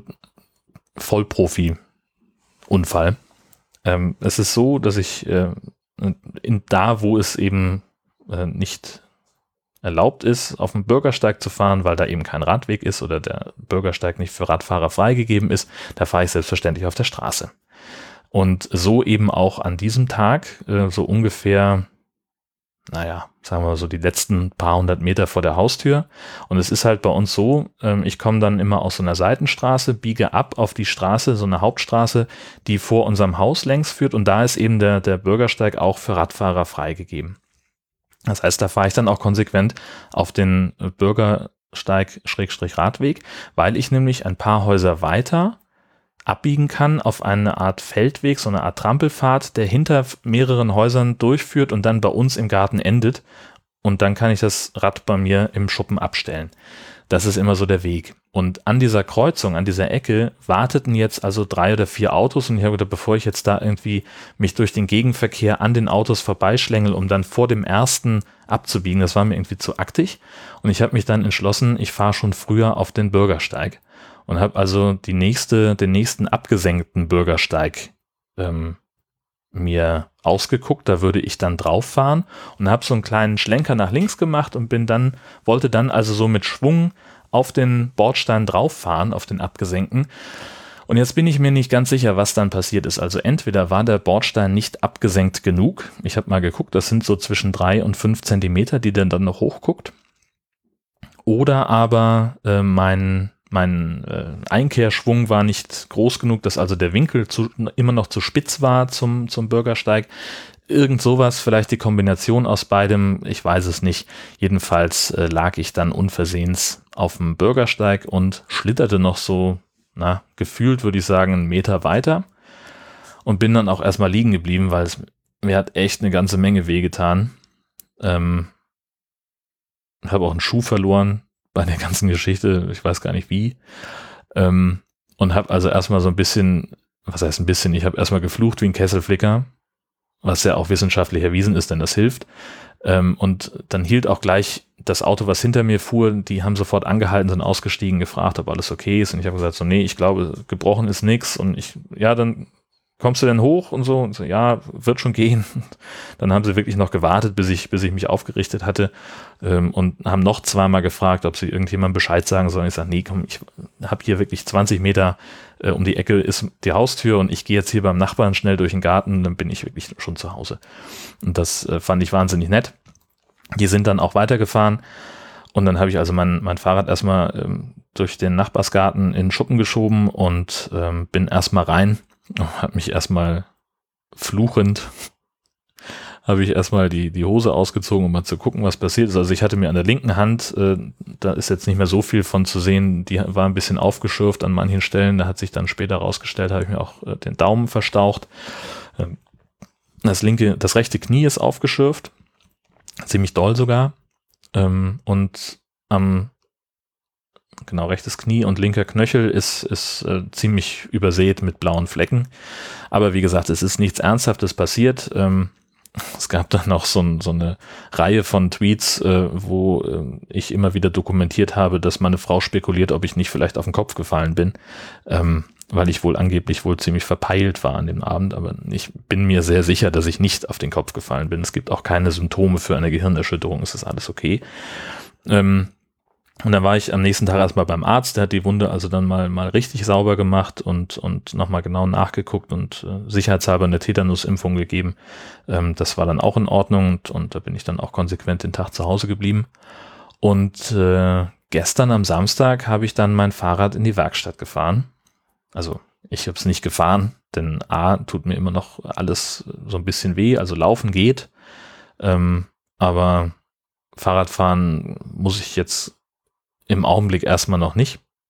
Vollprofi-Unfall. Ähm, es ist so, dass ich äh, in, da, wo es eben äh, nicht erlaubt ist, auf dem Bürgersteig zu fahren, weil da eben kein Radweg ist oder der Bürgersteig nicht für Radfahrer freigegeben ist, da fahre ich selbstverständlich auf der Straße. Und so eben auch an diesem Tag, äh, so ungefähr, naja, sagen wir mal so die letzten paar hundert Meter vor der Haustür. Und es ist halt bei uns so, ähm, ich komme dann immer aus so einer Seitenstraße, biege ab auf die Straße, so eine Hauptstraße, die vor unserem Haus längs führt. Und da ist eben der, der Bürgersteig auch für Radfahrer freigegeben. Das heißt, da fahre ich dann auch konsequent auf den Bürgersteig-Radweg, weil ich nämlich ein paar Häuser weiter abbiegen kann auf eine Art Feldweg, so eine Art Trampelpfad, der hinter mehreren Häusern durchführt und dann bei uns im Garten endet. Und dann kann ich das Rad bei mir im Schuppen abstellen. Das ist immer so der Weg. Und an dieser Kreuzung, an dieser Ecke, warteten jetzt also drei oder vier Autos. Und ich habe gedacht, bevor ich jetzt da irgendwie mich durch den Gegenverkehr an den Autos vorbeischlängel, um dann vor dem ersten abzubiegen, das war mir irgendwie zu aktig. Und ich habe mich dann entschlossen, ich fahre schon früher auf den Bürgersteig. Und habe also die nächste, den nächsten abgesenkten Bürgersteig ähm, mir ausgeguckt, da würde ich dann drauf fahren und habe so einen kleinen Schlenker nach links gemacht und bin dann, wollte dann also so mit Schwung auf den Bordstein drauf fahren, auf den abgesenkten. Und jetzt bin ich mir nicht ganz sicher, was dann passiert ist. Also entweder war der Bordstein nicht abgesenkt genug, ich habe mal geguckt, das sind so zwischen drei und fünf Zentimeter, die der dann noch hochguckt, oder aber äh, mein Mein äh, Einkehrschwung war nicht groß genug, dass also der Winkel zu, immer noch zu spitz war zum, zum Bürgersteig. Irgend sowas, vielleicht die Kombination aus beidem, ich weiß es nicht. Jedenfalls äh, lag ich dann unversehens auf dem Bürgersteig und schlitterte noch so, na, gefühlt würde ich sagen, einen Meter weiter und bin dann auch erstmal liegen geblieben, weil es mir hat echt eine ganze Menge wehgetan. Ähm, habe auch einen Schuh verloren bei der ganzen Geschichte, ich weiß gar nicht wie, ähm, und habe also erstmal so ein bisschen, was heißt ein bisschen, ich habe erstmal geflucht wie ein Kesselflicker, was ja auch wissenschaftlich erwiesen ist, denn das hilft, ähm, und dann hielt auch gleich das Auto, was hinter mir fuhr, die haben sofort angehalten, sind ausgestiegen, gefragt, ob alles okay ist, und ich habe gesagt, so nee, ich glaube, gebrochen ist nix, und ich, ja, dann kommst du denn hoch und so? Und so, ja, wird schon gehen. Dann haben sie wirklich noch gewartet, bis ich, bis ich mich aufgerichtet hatte, ähm, und haben noch zweimal gefragt, ob sie irgendjemandem Bescheid sagen sollen. Ich sage, nee, komm, ich habe hier wirklich zwanzig Meter äh, um die Ecke ist die Haustür und ich gehe jetzt hier beim Nachbarn schnell durch den Garten, dann bin ich wirklich schon zu Hause. Und das äh, fand ich wahnsinnig nett. Die sind dann auch weitergefahren und dann habe ich also mein, mein Fahrrad erstmal ähm, durch den Nachbarsgarten in den Schuppen geschoben und ähm, bin erstmal rein. Habe mich erstmal fluchend, habe ich erstmal die, die Hose ausgezogen, um mal zu gucken, was passiert ist. Also ich hatte mir an der linken Hand, äh, da ist jetzt nicht mehr so viel von zu sehen, die war ein bisschen aufgeschürft an manchen Stellen, da hat sich dann später rausgestellt, habe ich mir auch äh, den Daumen verstaucht. Ähm, das linke, das rechte Knie ist aufgeschürft, ziemlich doll sogar, ähm, und am Genau, rechtes Knie und linker Knöchel ist, ist äh, ziemlich übersät mit blauen Flecken. Aber wie gesagt, es ist nichts Ernsthaftes passiert. Ähm, es gab dann noch so, ein, so eine Reihe von Tweets, äh, wo äh, ich immer wieder dokumentiert habe, dass meine Frau spekuliert, ob ich nicht vielleicht auf den Kopf gefallen bin, ähm, weil ich wohl angeblich wohl ziemlich verpeilt war an dem Abend. Aber ich bin mir sehr sicher, dass ich nicht auf den Kopf gefallen bin. Es gibt auch keine Symptome für eine Gehirnerschütterung. Es ist alles okay. Ähm, Und dann war ich am nächsten Tag erstmal beim Arzt, der hat die Wunde also dann mal mal richtig sauber gemacht und und nochmal genau nachgeguckt und äh, sicherheitshalber eine Tetanusimpfung gegeben. Ähm, das war dann auch in Ordnung und, und da bin ich dann auch konsequent den Tag zu Hause geblieben. Und äh, gestern am Samstag habe ich dann mein Fahrrad in die Werkstatt gefahren. Also ich habe es nicht gefahren, denn A, tut mir immer noch alles so ein bisschen weh, also laufen geht, ähm, aber Fahrradfahren muss ich jetzt im Augenblick erstmal noch nicht.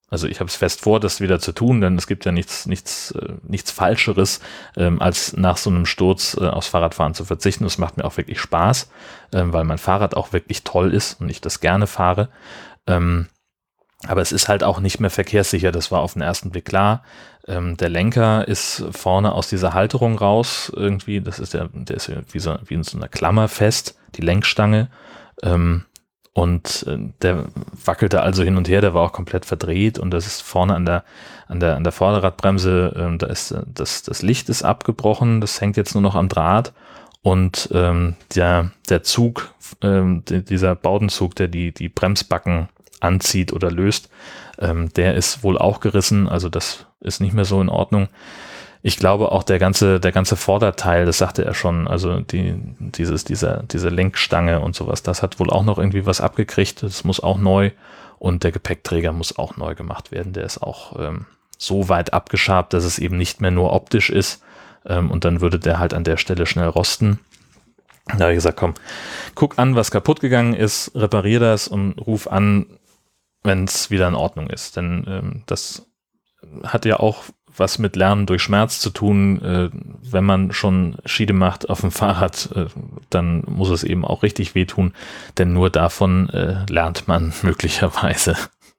Also ich habe es fest vor, das wieder zu tun, denn es gibt ja nichts, nichts, äh, nichts Falscheres, ähm, als nach so einem Sturz äh, aufs Fahrradfahren zu verzichten. Das macht mir auch wirklich Spaß, ähm, weil mein Fahrrad auch wirklich toll ist und ich das gerne fahre. Ähm, aber es ist halt auch nicht mehr verkehrssicher, das war auf den ersten Blick klar. Ähm, der Lenker ist vorne aus dieser Halterung raus, irgendwie, das ist der, der ist wie so, wie in so einer Klammer fest, die Lenkstange. Ähm, Und äh, der wackelte also hin und her, der war auch komplett verdreht und das ist vorne an der an der an der Vorderradbremse, ähm, da ist äh, das das Licht ist abgebrochen, das hängt jetzt nur noch am Draht und ähm, der der Zug, ähm, die, dieser Bowdenzug, der die die Bremsbacken anzieht oder löst, ähm, der ist wohl auch gerissen, also das ist nicht mehr so in Ordnung. Ich glaube auch der ganze, der ganze Vorderteil, das sagte er schon, also die, dieses, dieser, diese Lenkstange und sowas, das hat wohl auch noch irgendwie was abgekriegt, das muss auch neu und der Gepäckträger muss auch neu gemacht werden, der ist auch ähm, so weit abgeschabt, dass es eben nicht mehr nur optisch ist ähm, und dann würde der halt an der Stelle schnell rosten. Da habe ich gesagt, komm, guck an, was kaputt gegangen ist, reparier das und ruf an, wenn es wieder in Ordnung ist, denn ähm, das hat ja auch was mit Lernen durch Schmerz zu tun. Äh, wenn man schon Schiede macht auf dem Fahrrad, äh, dann muss es eben auch richtig wehtun, denn nur davon äh, lernt man möglicherweise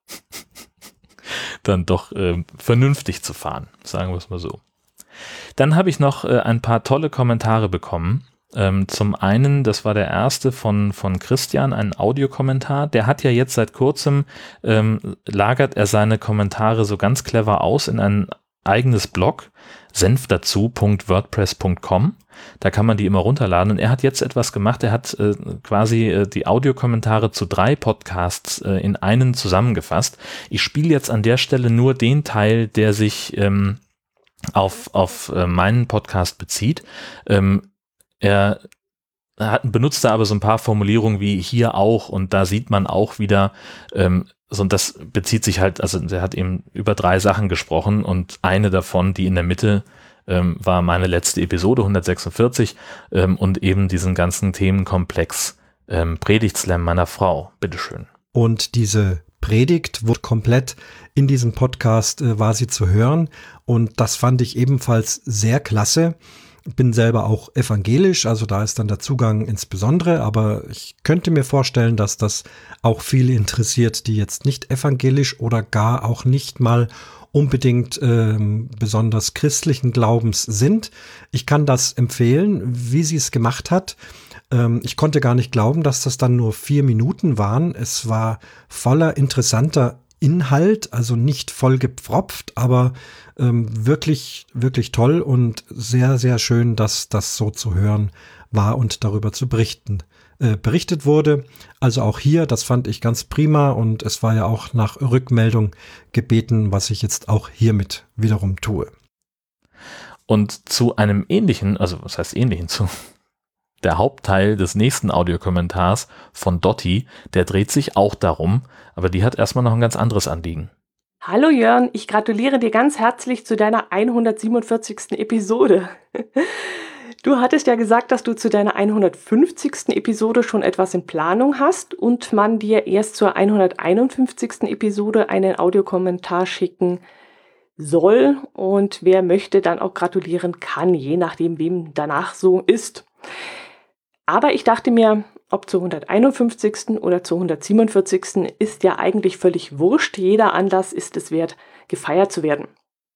dann doch äh, vernünftig zu fahren, sagen wir es mal so. Dann habe ich noch äh, ein paar tolle Kommentare bekommen. Ähm, zum einen, das war der erste von, von Christian, ein Audiokommentar. Der hat ja jetzt seit kurzem, ähm, lagert er seine Kommentare so ganz clever aus in ein eigenes Blog, senfdazu punkt wordpress punkt com. Da kann man die immer runterladen. Und er hat jetzt etwas gemacht. Er hat äh, quasi äh, die Audiokommentare zu drei Podcasts äh, in einen zusammengefasst. Ich spiele jetzt an der Stelle nur den Teil, der sich ähm, auf, auf äh, meinen Podcast bezieht. Ähm, Er hat, benutzt da aber so ein paar Formulierungen wie hier auch und da sieht man auch wieder, ähm, so, und das bezieht sich halt, also er hat eben über drei Sachen gesprochen und eine davon, die in der Mitte ähm, war meine letzte Episode hundertsechsundvierzig ähm, und eben diesen ganzen Themenkomplex ähm, Predigtslam meiner Frau. Bitteschön. Und diese Predigt wurde komplett in diesem Podcast, äh, war sie zu hören und das fand ich ebenfalls sehr klasse. Bin selber auch evangelisch, also da ist dann der Zugang insbesondere, aber ich könnte mir vorstellen, dass das auch viele interessiert, die jetzt nicht evangelisch oder gar auch nicht mal unbedingt ähm, besonders christlichen Glaubens sind. Ich kann das empfehlen, wie sie es gemacht hat. Ähm, ich konnte gar nicht glauben, dass das dann nur vier Minuten waren. Es war voller interessanter Inhalt, also nicht voll gepfropft, aber ähm, wirklich, wirklich toll und sehr, sehr schön, dass das so zu hören war und darüber zu berichten, äh, berichtet wurde. Also auch hier, das fand ich ganz prima und es war ja auch nach Rückmeldung gebeten, was ich jetzt auch hiermit wiederum tue. Und zu einem ähnlichen, also was heißt ähnlichen, zu der Hauptteil des nächsten Audiokommentars von Dotti, der dreht sich auch darum, aber die hat erstmal noch ein ganz anderes Anliegen. Hallo Jörn, ich gratuliere dir ganz herzlich zu deiner hundertsiebenundvierzigsten Episode. Du hattest ja gesagt, dass du zu deiner hundertfünfzigsten Episode schon etwas in Planung hast und man dir erst zur hunderteinundfünfzigsten Episode einen Audiokommentar schicken soll und wer möchte, dann auch gratulieren kann, je nachdem, wem danach so ist. Aber ich dachte mir, ob zur hunderteinundfünfzigsten oder zur hundertsiebenundvierzigsten ist ja eigentlich völlig wurscht. Jeder Anlass ist es wert, gefeiert zu werden.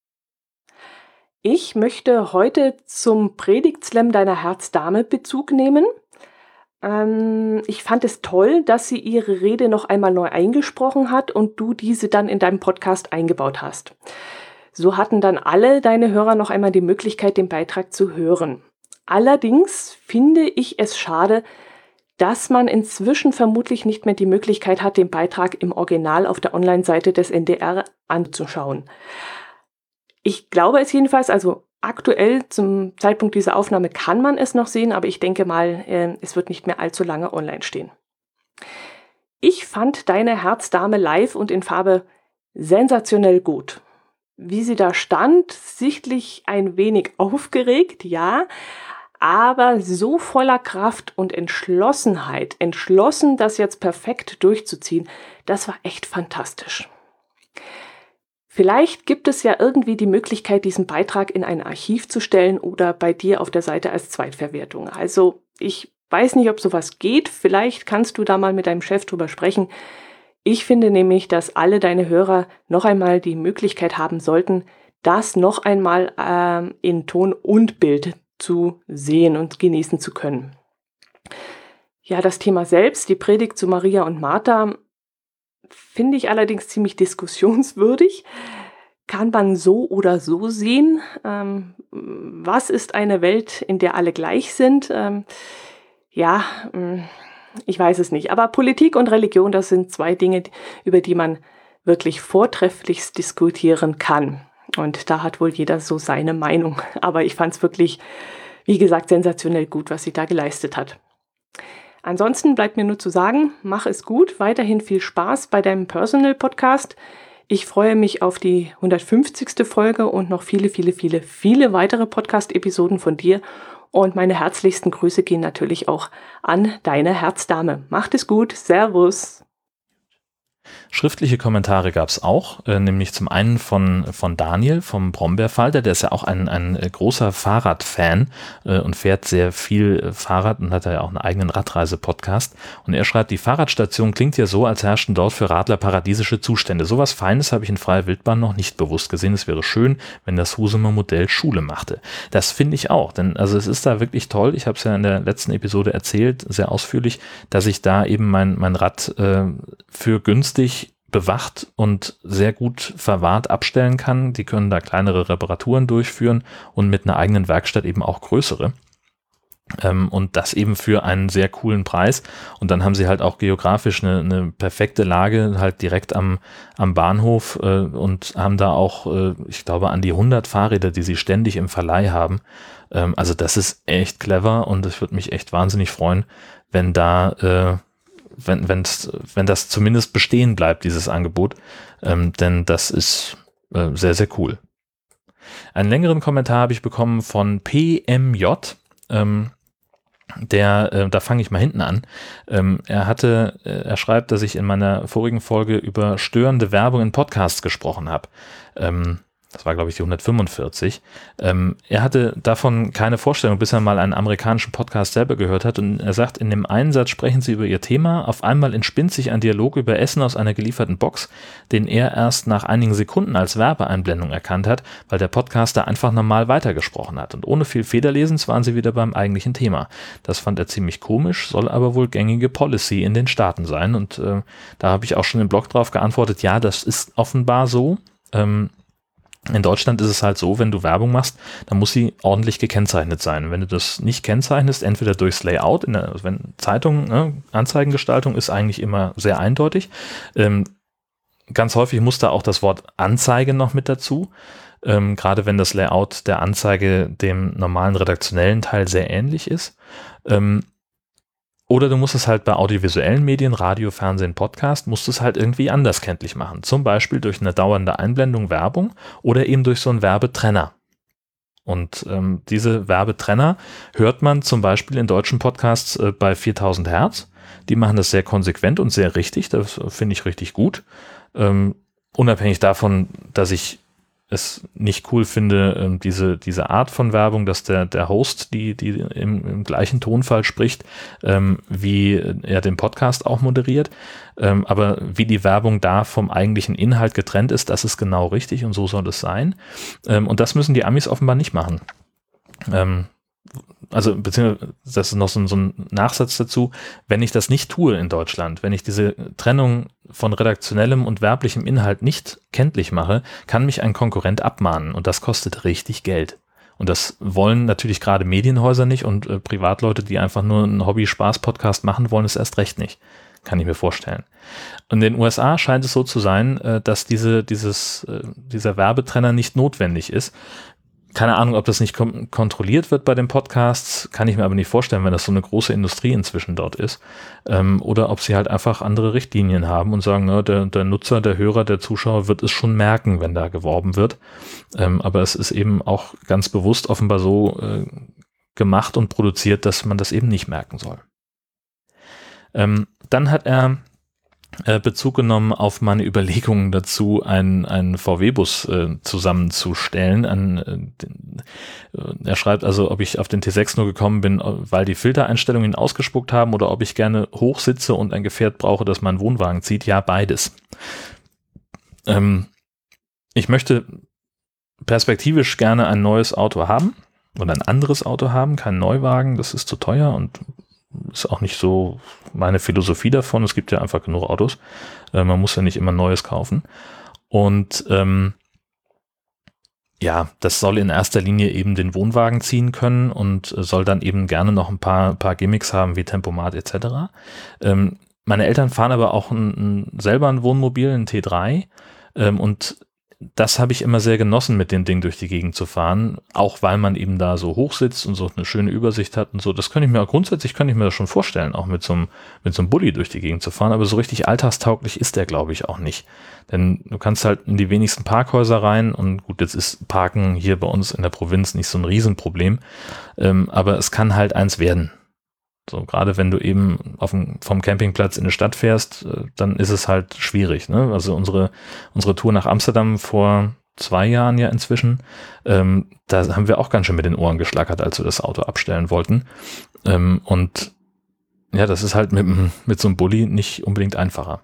Ich möchte heute zum Predigtslam deiner Herzdame Bezug nehmen. Ähm, ich fand es toll, dass sie ihre Rede noch einmal neu eingesprochen hat und du diese dann in deinem Podcast eingebaut hast. So hatten dann alle deine Hörer noch einmal die Möglichkeit, den Beitrag zu hören. Allerdings finde ich es schade, dass man inzwischen vermutlich nicht mehr die Möglichkeit hat, den Beitrag im Original auf der Online-Seite des N D R anzuschauen. Ich glaube es jedenfalls, also aktuell zum Zeitpunkt dieser Aufnahme kann man es noch sehen, aber ich denke mal, äh, es wird nicht mehr allzu lange online stehen. Ich fand deine Herzdame live und in Farbe sensationell gut. Wie sie da stand, sichtlich ein wenig aufgeregt, ja, aber so voller Kraft und Entschlossenheit, entschlossen, das jetzt perfekt durchzuziehen, das war echt fantastisch. Vielleicht gibt es ja irgendwie die Möglichkeit, diesen Beitrag in ein Archiv zu stellen oder bei dir auf der Seite als Zweitverwertung. Also ich weiß nicht, ob sowas geht. Vielleicht kannst du da mal mit deinem Chef drüber sprechen. Ich finde nämlich, dass alle deine Hörer noch einmal die Möglichkeit haben sollten, das noch einmal ähm, in Ton und Bild zu sehen und genießen zu können. Ja, das Thema selbst, die Predigt zu Maria und Martha, finde ich allerdings ziemlich diskussionswürdig. Kann man so oder so sehen? Ähm, was ist eine Welt, in der alle gleich sind? Ähm, ja, ich weiß es nicht. Aber Politik und Religion, das sind zwei Dinge, über die man wirklich vortrefflichst diskutieren kann. Und da hat wohl jeder so seine Meinung. Aber ich fand es wirklich, wie gesagt, sensationell gut, was sie da geleistet hat. Ansonsten bleibt mir nur zu sagen, mach es gut, weiterhin viel Spaß bei deinem Personal-Podcast. Ich freue mich auf die hundertfünfzigste Folge und noch viele, viele, viele, viele weitere Podcast-Episoden von dir. Und meine herzlichsten Grüße gehen natürlich auch an deine Herzdame. Macht es gut, Servus. Schriftliche Kommentare gab es auch, äh, nämlich zum einen von, von Daniel vom Brombeerfalter, der ist ja auch ein, ein großer Fahrradfan äh, und fährt sehr viel äh, Fahrrad und hat ja auch einen eigenen Radreise-Podcast. Und er schreibt, die Fahrradstation klingt ja so, als herrschten dort für Radler paradiesische Zustände. Sowas Feines habe ich in freier Wildbahn noch nicht bewusst gesehen. Es wäre schön, wenn das Husumer Modell Schule machte. Das finde ich auch, denn also es ist da wirklich toll. Ich habe es ja in der letzten Episode erzählt, sehr ausführlich, dass ich da eben mein, mein Rad äh, für günstig bewacht und sehr gut verwahrt abstellen kann. Die können da kleinere Reparaturen durchführen und mit einer eigenen Werkstatt eben auch größere. Ähm, und das eben für einen sehr coolen Preis. Und dann haben sie halt auch geografisch eine, eine perfekte Lage, halt direkt am, am Bahnhof äh, und haben da auch, äh, ich glaube, an die hundert Fahrräder, die sie ständig im Verleih haben. Ähm, also das ist echt clever und es würde mich echt wahnsinnig freuen, wenn da äh, wenn, wenn's, wenn das zumindest bestehen bleibt, dieses Angebot, ähm, denn das ist äh, sehr, sehr cool. Einen längeren Kommentar habe ich bekommen von P M J, ähm, der, äh, da fange ich mal hinten an. Ähm, er hatte, äh, er schreibt, dass ich in meiner vorigen Folge über störende Werbung in Podcasts gesprochen habe. Ähm, Das war, glaube ich, die hundertfünfundvierzig. Ähm, er hatte davon keine Vorstellung, bis er mal einen amerikanischen Podcast selber gehört hat. Und er sagt, in dem einen Satz sprechen sie über ihr Thema. Auf einmal entspinnt sich ein Dialog über Essen aus einer gelieferten Box, den er erst nach einigen Sekunden als Werbeeinblendung erkannt hat, weil der Podcaster einfach normal weitergesprochen hat. Und ohne viel Federlesens waren sie wieder beim eigentlichen Thema. Das fand er ziemlich komisch, soll aber wohl gängige Policy in den Staaten sein. Und äh, da habe ich auch schon im Blog drauf geantwortet, ja, das ist offenbar so. Ähm, In Deutschland ist es halt so, wenn du Werbung machst, dann muss sie ordentlich gekennzeichnet sein. Wenn du das nicht kennzeichnest, entweder durchs Layout, in der, also wenn Zeitung, ne, Anzeigengestaltung ist eigentlich immer sehr eindeutig. Ähm, ganz häufig muss da auch das Wort Anzeige noch mit dazu. Ähm, gerade wenn das Layout der Anzeige dem normalen redaktionellen Teil sehr ähnlich ist. Ähm, Oder du musst es halt bei audiovisuellen Medien, Radio, Fernsehen, Podcast, musst du es halt irgendwie anders kenntlich machen. Zum Beispiel durch eine dauernde Einblendung Werbung oder eben durch so einen Werbetrenner. Und ähm, diese Werbetrenner hört man zum Beispiel in deutschen Podcasts äh, bei viertausend Hertz. Die machen das sehr konsequent und sehr richtig. Das finde ich richtig gut. Ähm, unabhängig davon, dass ich es nicht cool finde, ähm, diese, diese Art von Werbung, dass der, der Host die, die im, im gleichen Tonfall spricht, ähm, wie er den Podcast auch moderiert. Ähm, aber wie die Werbung da vom eigentlichen Inhalt getrennt ist, das ist genau richtig und so soll es sein. Ähm, und das müssen die Amis offenbar nicht machen. Ähm, also beziehungsweise das ist noch so, so ein Nachsatz dazu, wenn ich das nicht tue in Deutschland, wenn ich diese Trennung von redaktionellem und werblichem Inhalt nicht kenntlich mache, kann mich ein Konkurrent abmahnen und das kostet richtig Geld. Und das wollen natürlich gerade Medienhäuser nicht und äh, Privatleute, die einfach nur einen Hobby-Spaß-Podcast machen, wollen es erst recht nicht. Kann ich mir vorstellen. Und in den U S A scheint es so zu sein, äh, dass diese, dieses, äh, dieser Werbetrenner nicht notwendig ist. Keine Ahnung, ob das nicht kom- kontrolliert wird bei den Podcasts, kann ich mir aber nicht vorstellen, wenn das so eine große Industrie inzwischen dort ist. Ähm, oder ob sie halt einfach andere Richtlinien haben und sagen, ne, der, der Nutzer, der Hörer, der Zuschauer wird es schon merken, wenn da geworben wird. Ähm, aber es ist eben auch ganz bewusst offenbar so äh, gemacht und produziert, dass man das eben nicht merken soll. Ähm, dann hat er äh, Bezug genommen auf meine Überlegungen dazu, einen, einen V W-Bus äh, zusammenzustellen. An, äh, den, äh, er schreibt also, ob ich auf den T sechs nur gekommen bin, weil die Filtereinstellungen ihn ausgespuckt haben oder ob ich gerne hochsitze und ein Gefährt brauche, das meinen Wohnwagen zieht. Ja, beides. Ähm, ich möchte perspektivisch gerne ein neues Auto haben oder ein anderes Auto haben, kein Neuwagen, das ist zu teuer und ist auch nicht so meine Philosophie davon. Es gibt ja einfach genug Autos. Äh, man muss ja nicht immer Neues kaufen. Und ähm, ja, das soll in erster Linie eben den Wohnwagen ziehen können und soll dann eben gerne noch ein paar, paar Gimmicks haben wie Tempomat et cetera. Ähm, meine Eltern fahren aber auch ein, ein, selber ein Wohnmobil, ein T drei ähm, und das habe ich immer sehr genossen, mit dem Ding durch die Gegend zu fahren, auch weil man eben da so hoch sitzt und so eine schöne Übersicht hat und so. Das könnte ich mir grundsätzlich könnte ich mir das schon vorstellen, auch mit so einem mit so einem Bulli durch die Gegend zu fahren. Aber so richtig alltagstauglich ist der, glaube ich, auch nicht. Denn du kannst halt in die wenigsten Parkhäuser rein und gut, jetzt ist Parken hier bei uns in der Provinz nicht so ein Riesenproblem, ähm, aber es kann halt eins werden. So, gerade wenn du eben auf dem, vom Campingplatz in die Stadt fährst, dann ist es halt schwierig, ne? Also unsere, unsere Tour nach Amsterdam vor zwei Jahren ja inzwischen, ähm, da haben wir auch ganz schön mit den Ohren geschlackert, als wir das Auto abstellen wollten. Ähm, und ja, das ist halt mit, mit so einem Bulli nicht unbedingt einfacher.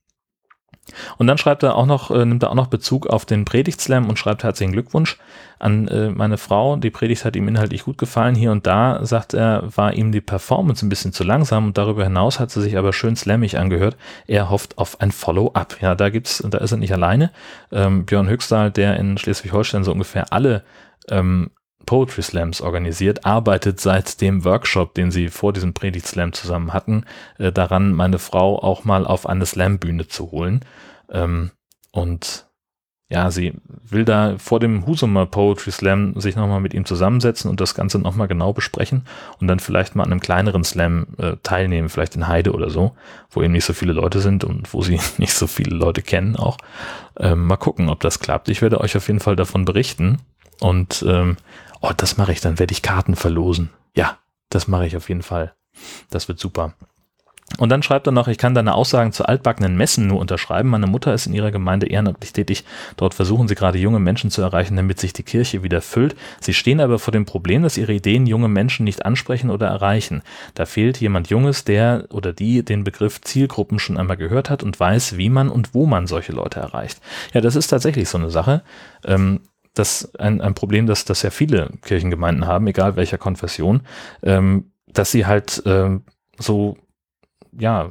Und dann schreibt er auch noch, äh, nimmt er auch noch Bezug auf den Predigtslam und schreibt herzlichen Glückwunsch an äh, meine Frau. Die Predigt hat ihm inhaltlich gut gefallen. Hier und da, sagt er, war ihm die Performance ein bisschen zu langsam und darüber hinaus hat sie sich aber schön slammig angehört. Er hofft auf ein Follow-up. Ja, da gibt's, da ist er nicht alleine. Ähm, Björn Höchstahl, der in Schleswig-Holstein so ungefähr alle ähm, Poetry Slams organisiert, arbeitet seit dem Workshop, den sie vor diesem Predigt-Slam zusammen hatten, äh, daran, meine Frau auch mal auf eine Slam-Bühne zu holen. Ähm, und ja, sie will da vor dem Husumer Poetry Slam sich nochmal mit ihm zusammensetzen und das Ganze nochmal genau besprechen und dann vielleicht mal an einem kleineren Slam äh, teilnehmen, vielleicht in Heide oder so, wo eben nicht so viele Leute sind und wo sie nicht so viele Leute kennen auch. Ähm, mal gucken, ob das klappt. Ich werde euch auf jeden Fall davon berichten und ähm, oh, das mache ich, dann werde ich Karten verlosen. Ja, das mache ich auf jeden Fall. Das wird super. Und dann schreibt er noch, ich kann deine Aussagen zu altbackenen Messen nur unterschreiben. Meine Mutter ist in ihrer Gemeinde ehrenamtlich tätig. Dort versuchen sie gerade junge Menschen zu erreichen, damit sich die Kirche wieder füllt. Sie stehen aber vor dem Problem, dass ihre Ideen junge Menschen nicht ansprechen oder erreichen. Da fehlt jemand Junges, der oder die den Begriff Zielgruppen schon einmal gehört hat und weiß, wie man und wo man solche Leute erreicht. Ja, das ist tatsächlich so eine Sache. Ähm, das ein, ein Problem, das, das ja viele Kirchengemeinden haben, egal welcher Konfession, ähm, dass sie halt ähm, so ja,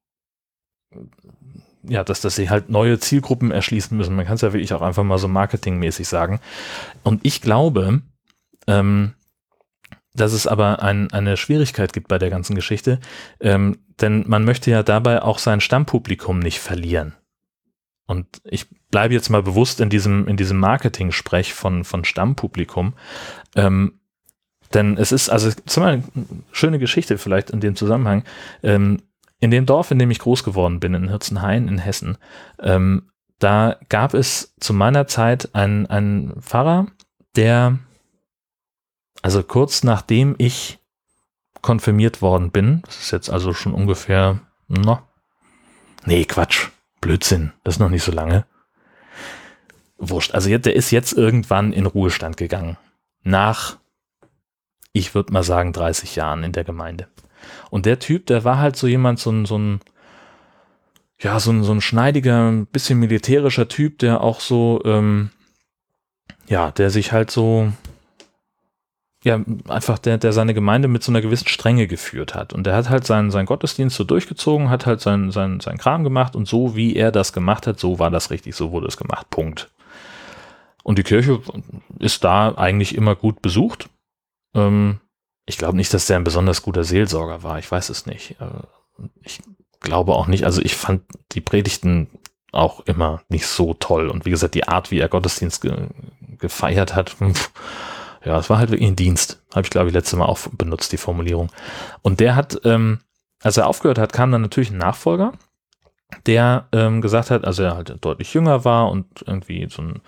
ja, dass, dass sie halt neue Zielgruppen erschließen müssen. Man kann es ja wirklich auch einfach mal so marketingmäßig sagen. Und ich glaube, ähm, dass es aber ein, eine Schwierigkeit gibt bei der ganzen Geschichte, ähm, denn man möchte ja dabei auch sein Stammpublikum nicht verlieren. Und ich bleibe jetzt mal bewusst in diesem, in diesem Marketing-Sprech von, von Stammpublikum, ähm, denn es ist, also, zum Beispiel eine schöne Geschichte vielleicht in dem Zusammenhang. Ähm, in dem Dorf, in dem ich groß geworden bin, in Hirzenhain in Hessen, ähm, da gab es zu meiner Zeit einen, einen Pfarrer, der, also kurz nachdem ich konfirmiert worden bin, das ist jetzt also schon ungefähr, no, nee, Quatsch, Blödsinn, das ist noch nicht so lange. Wurscht, also jetzt, der ist jetzt irgendwann in Ruhestand gegangen. Nach ich würde mal sagen, dreißig Jahren in der Gemeinde. Und der Typ, der war halt so jemand, so ein, so ein, ja, so ein, so ein schneidiger, ein bisschen militärischer Typ, der auch so, ähm, ja, der sich halt so, ja, einfach der, der seine Gemeinde mit so einer gewissen Strenge geführt hat. Und der hat halt seinen, seinen Gottesdienst so durchgezogen, hat halt seinen, seinen, seinen Kram gemacht und so, wie er das gemacht hat, so war das richtig, so wurde es gemacht, Punkt. Und die Kirche ist da eigentlich immer gut besucht. Ich glaube nicht, dass der ein besonders guter Seelsorger war. Ich weiß es nicht. Ich glaube auch nicht. Also ich fand die Predigten auch immer nicht so toll. Und wie gesagt, die Art, wie er Gottesdienst ge- gefeiert hat, ja, es war halt wirklich ein Dienst. Habe ich, glaube ich, letztes Mal auch benutzt, die Formulierung. Und der hat, ähm, als er aufgehört hat, kam dann natürlich ein Nachfolger, der ähm, gesagt hat, also er halt deutlich jünger war und irgendwie so ein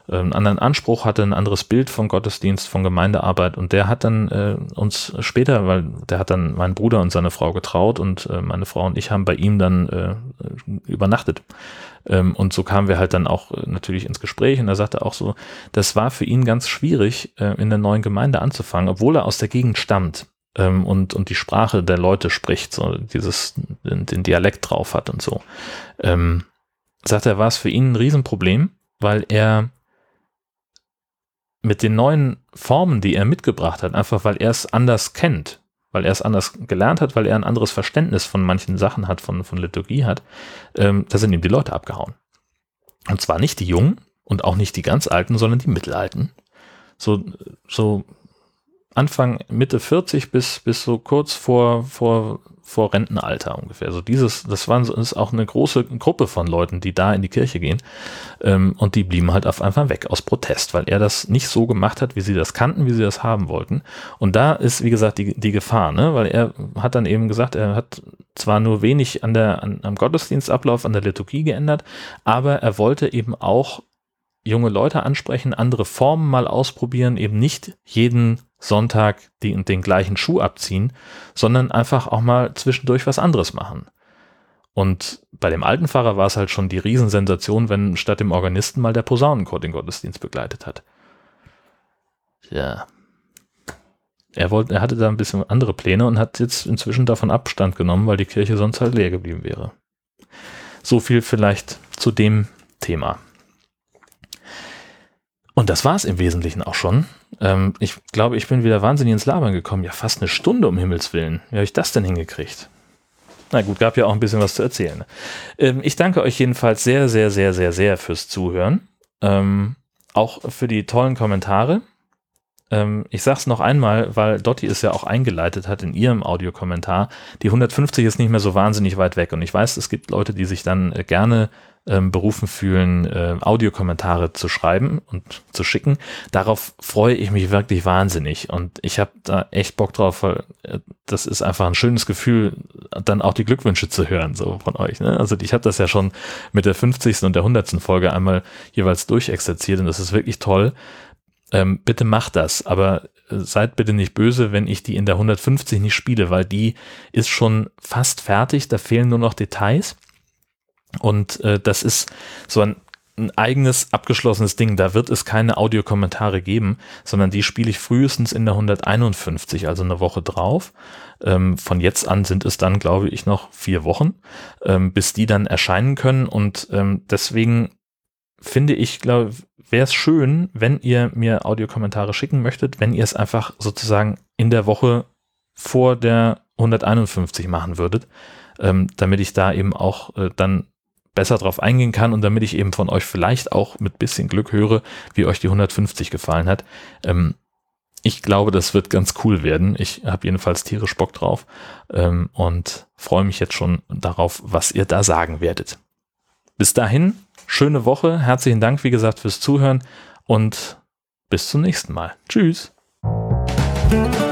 einen anderen Anspruch hatte, ein anderes Bild von Gottesdienst, von Gemeindearbeit, und der hat dann äh, uns später, weil der hat dann meinen Bruder und seine Frau getraut, und äh, meine Frau und ich haben bei ihm dann äh, übernachtet. Ähm, und so kamen wir halt dann auch äh, natürlich ins Gespräch, und er sagte auch so, das war für ihn ganz schwierig, äh, in der neuen Gemeinde anzufangen, obwohl er aus der Gegend stammt ähm, und, und die Sprache der Leute spricht, so dieses, den, den Dialekt drauf hat und so. Ähm, sagt er, war es für ihn ein Riesenproblem, weil er mit den neuen Formen, die er mitgebracht hat, einfach weil er es anders kennt, weil er es anders gelernt hat, weil er ein anderes Verständnis von manchen Sachen hat, von, von Liturgie hat, ähm, da sind ihm die Leute abgehauen. Und zwar nicht die Jungen und auch nicht die ganz Alten, sondern die Mittelalten. So, so Anfang, Mitte vierzig bis, bis so kurz vor, vor, vor Rentenalter ungefähr. So dieses, das waren so, ist auch eine große Gruppe von Leuten, die da in die Kirche gehen. Ähm, und die blieben halt auf einmal weg aus Protest, weil er das nicht so gemacht hat, wie sie das kannten, wie sie das haben wollten. Und da ist, wie gesagt, die, die Gefahr, ne? Weil er hat dann eben gesagt, er hat zwar nur wenig an der, an, am Gottesdienstablauf, an der Liturgie geändert, aber er wollte eben auch junge Leute ansprechen, andere Formen mal ausprobieren, eben nicht jeden Sonntag die, den gleichen Schuh abziehen, sondern einfach auch mal zwischendurch was anderes machen. Und bei dem alten Pfarrer war es halt schon die Riesensensation, wenn statt dem Organisten mal der Posaunenchor den Gottesdienst begleitet hat. Ja. Er wollte, er hatte da ein bisschen andere Pläne und hat jetzt inzwischen davon Abstand genommen, weil die Kirche sonst halt leer geblieben wäre. So viel vielleicht zu dem Thema. Und das war es im Wesentlichen auch schon. Ähm, ich glaube, ich bin wieder wahnsinnig ins Labern gekommen. Ja, fast eine Stunde, um Himmels Willen. Wie habe ich das denn hingekriegt? Na gut, gab ja auch ein bisschen was zu erzählen. Ähm, ich danke euch jedenfalls sehr, sehr, sehr, sehr, sehr fürs Zuhören. Ähm, auch für die tollen Kommentare. Ähm, ich sag's noch einmal, weil Dotti es ja auch eingeleitet hat in ihrem Audiokommentar. Die hundertfünfzig ist nicht mehr so wahnsinnig weit weg. Und ich weiß, es gibt Leute, die sich dann äh, gerne ähm, berufen fühlen, äh, Audiokommentare zu schreiben und zu schicken. Darauf freue ich mich wirklich wahnsinnig. Und ich habe da echt Bock drauf, weil äh, das ist einfach ein schönes Gefühl, dann auch die Glückwünsche zu hören, so von euch. Ne? Also ich habe das ja schon mit der fünfzigsten und der hundertsten Folge einmal jeweils durchexerziert, und das ist wirklich toll. Ähm, bitte macht das, aber äh, seid bitte nicht böse, wenn ich die in der hundertfünfzig nicht spiele, weil die ist schon fast fertig, da fehlen nur noch Details, und äh, das ist so ein, ein eigenes abgeschlossenes Ding, da wird es keine Audiokommentare geben, sondern die spiele ich frühestens in der hunderteinundfünfzig, also eine Woche drauf. Ähm, von jetzt an sind es dann, glaube ich, noch vier Wochen, ähm, bis die dann erscheinen können, und ähm, deswegen finde ich, glaube wäre es schön, wenn ihr mir Audiokommentare schicken möchtet, wenn ihr es einfach sozusagen in der Woche vor der hunderteinundfünfzig machen würdet, ähm, damit ich da eben auch äh, dann besser drauf eingehen kann und damit ich eben von euch vielleicht auch mit bisschen Glück höre, wie euch die hundertfünfzig gefallen hat. Ähm, ich glaube, das wird ganz cool werden. Ich habe jedenfalls tierisch Bock drauf ähm, und freue mich jetzt schon darauf, was ihr da sagen werdet. Bis dahin, schöne Woche, herzlichen Dank, wie gesagt, fürs Zuhören und bis zum nächsten Mal. Tschüss.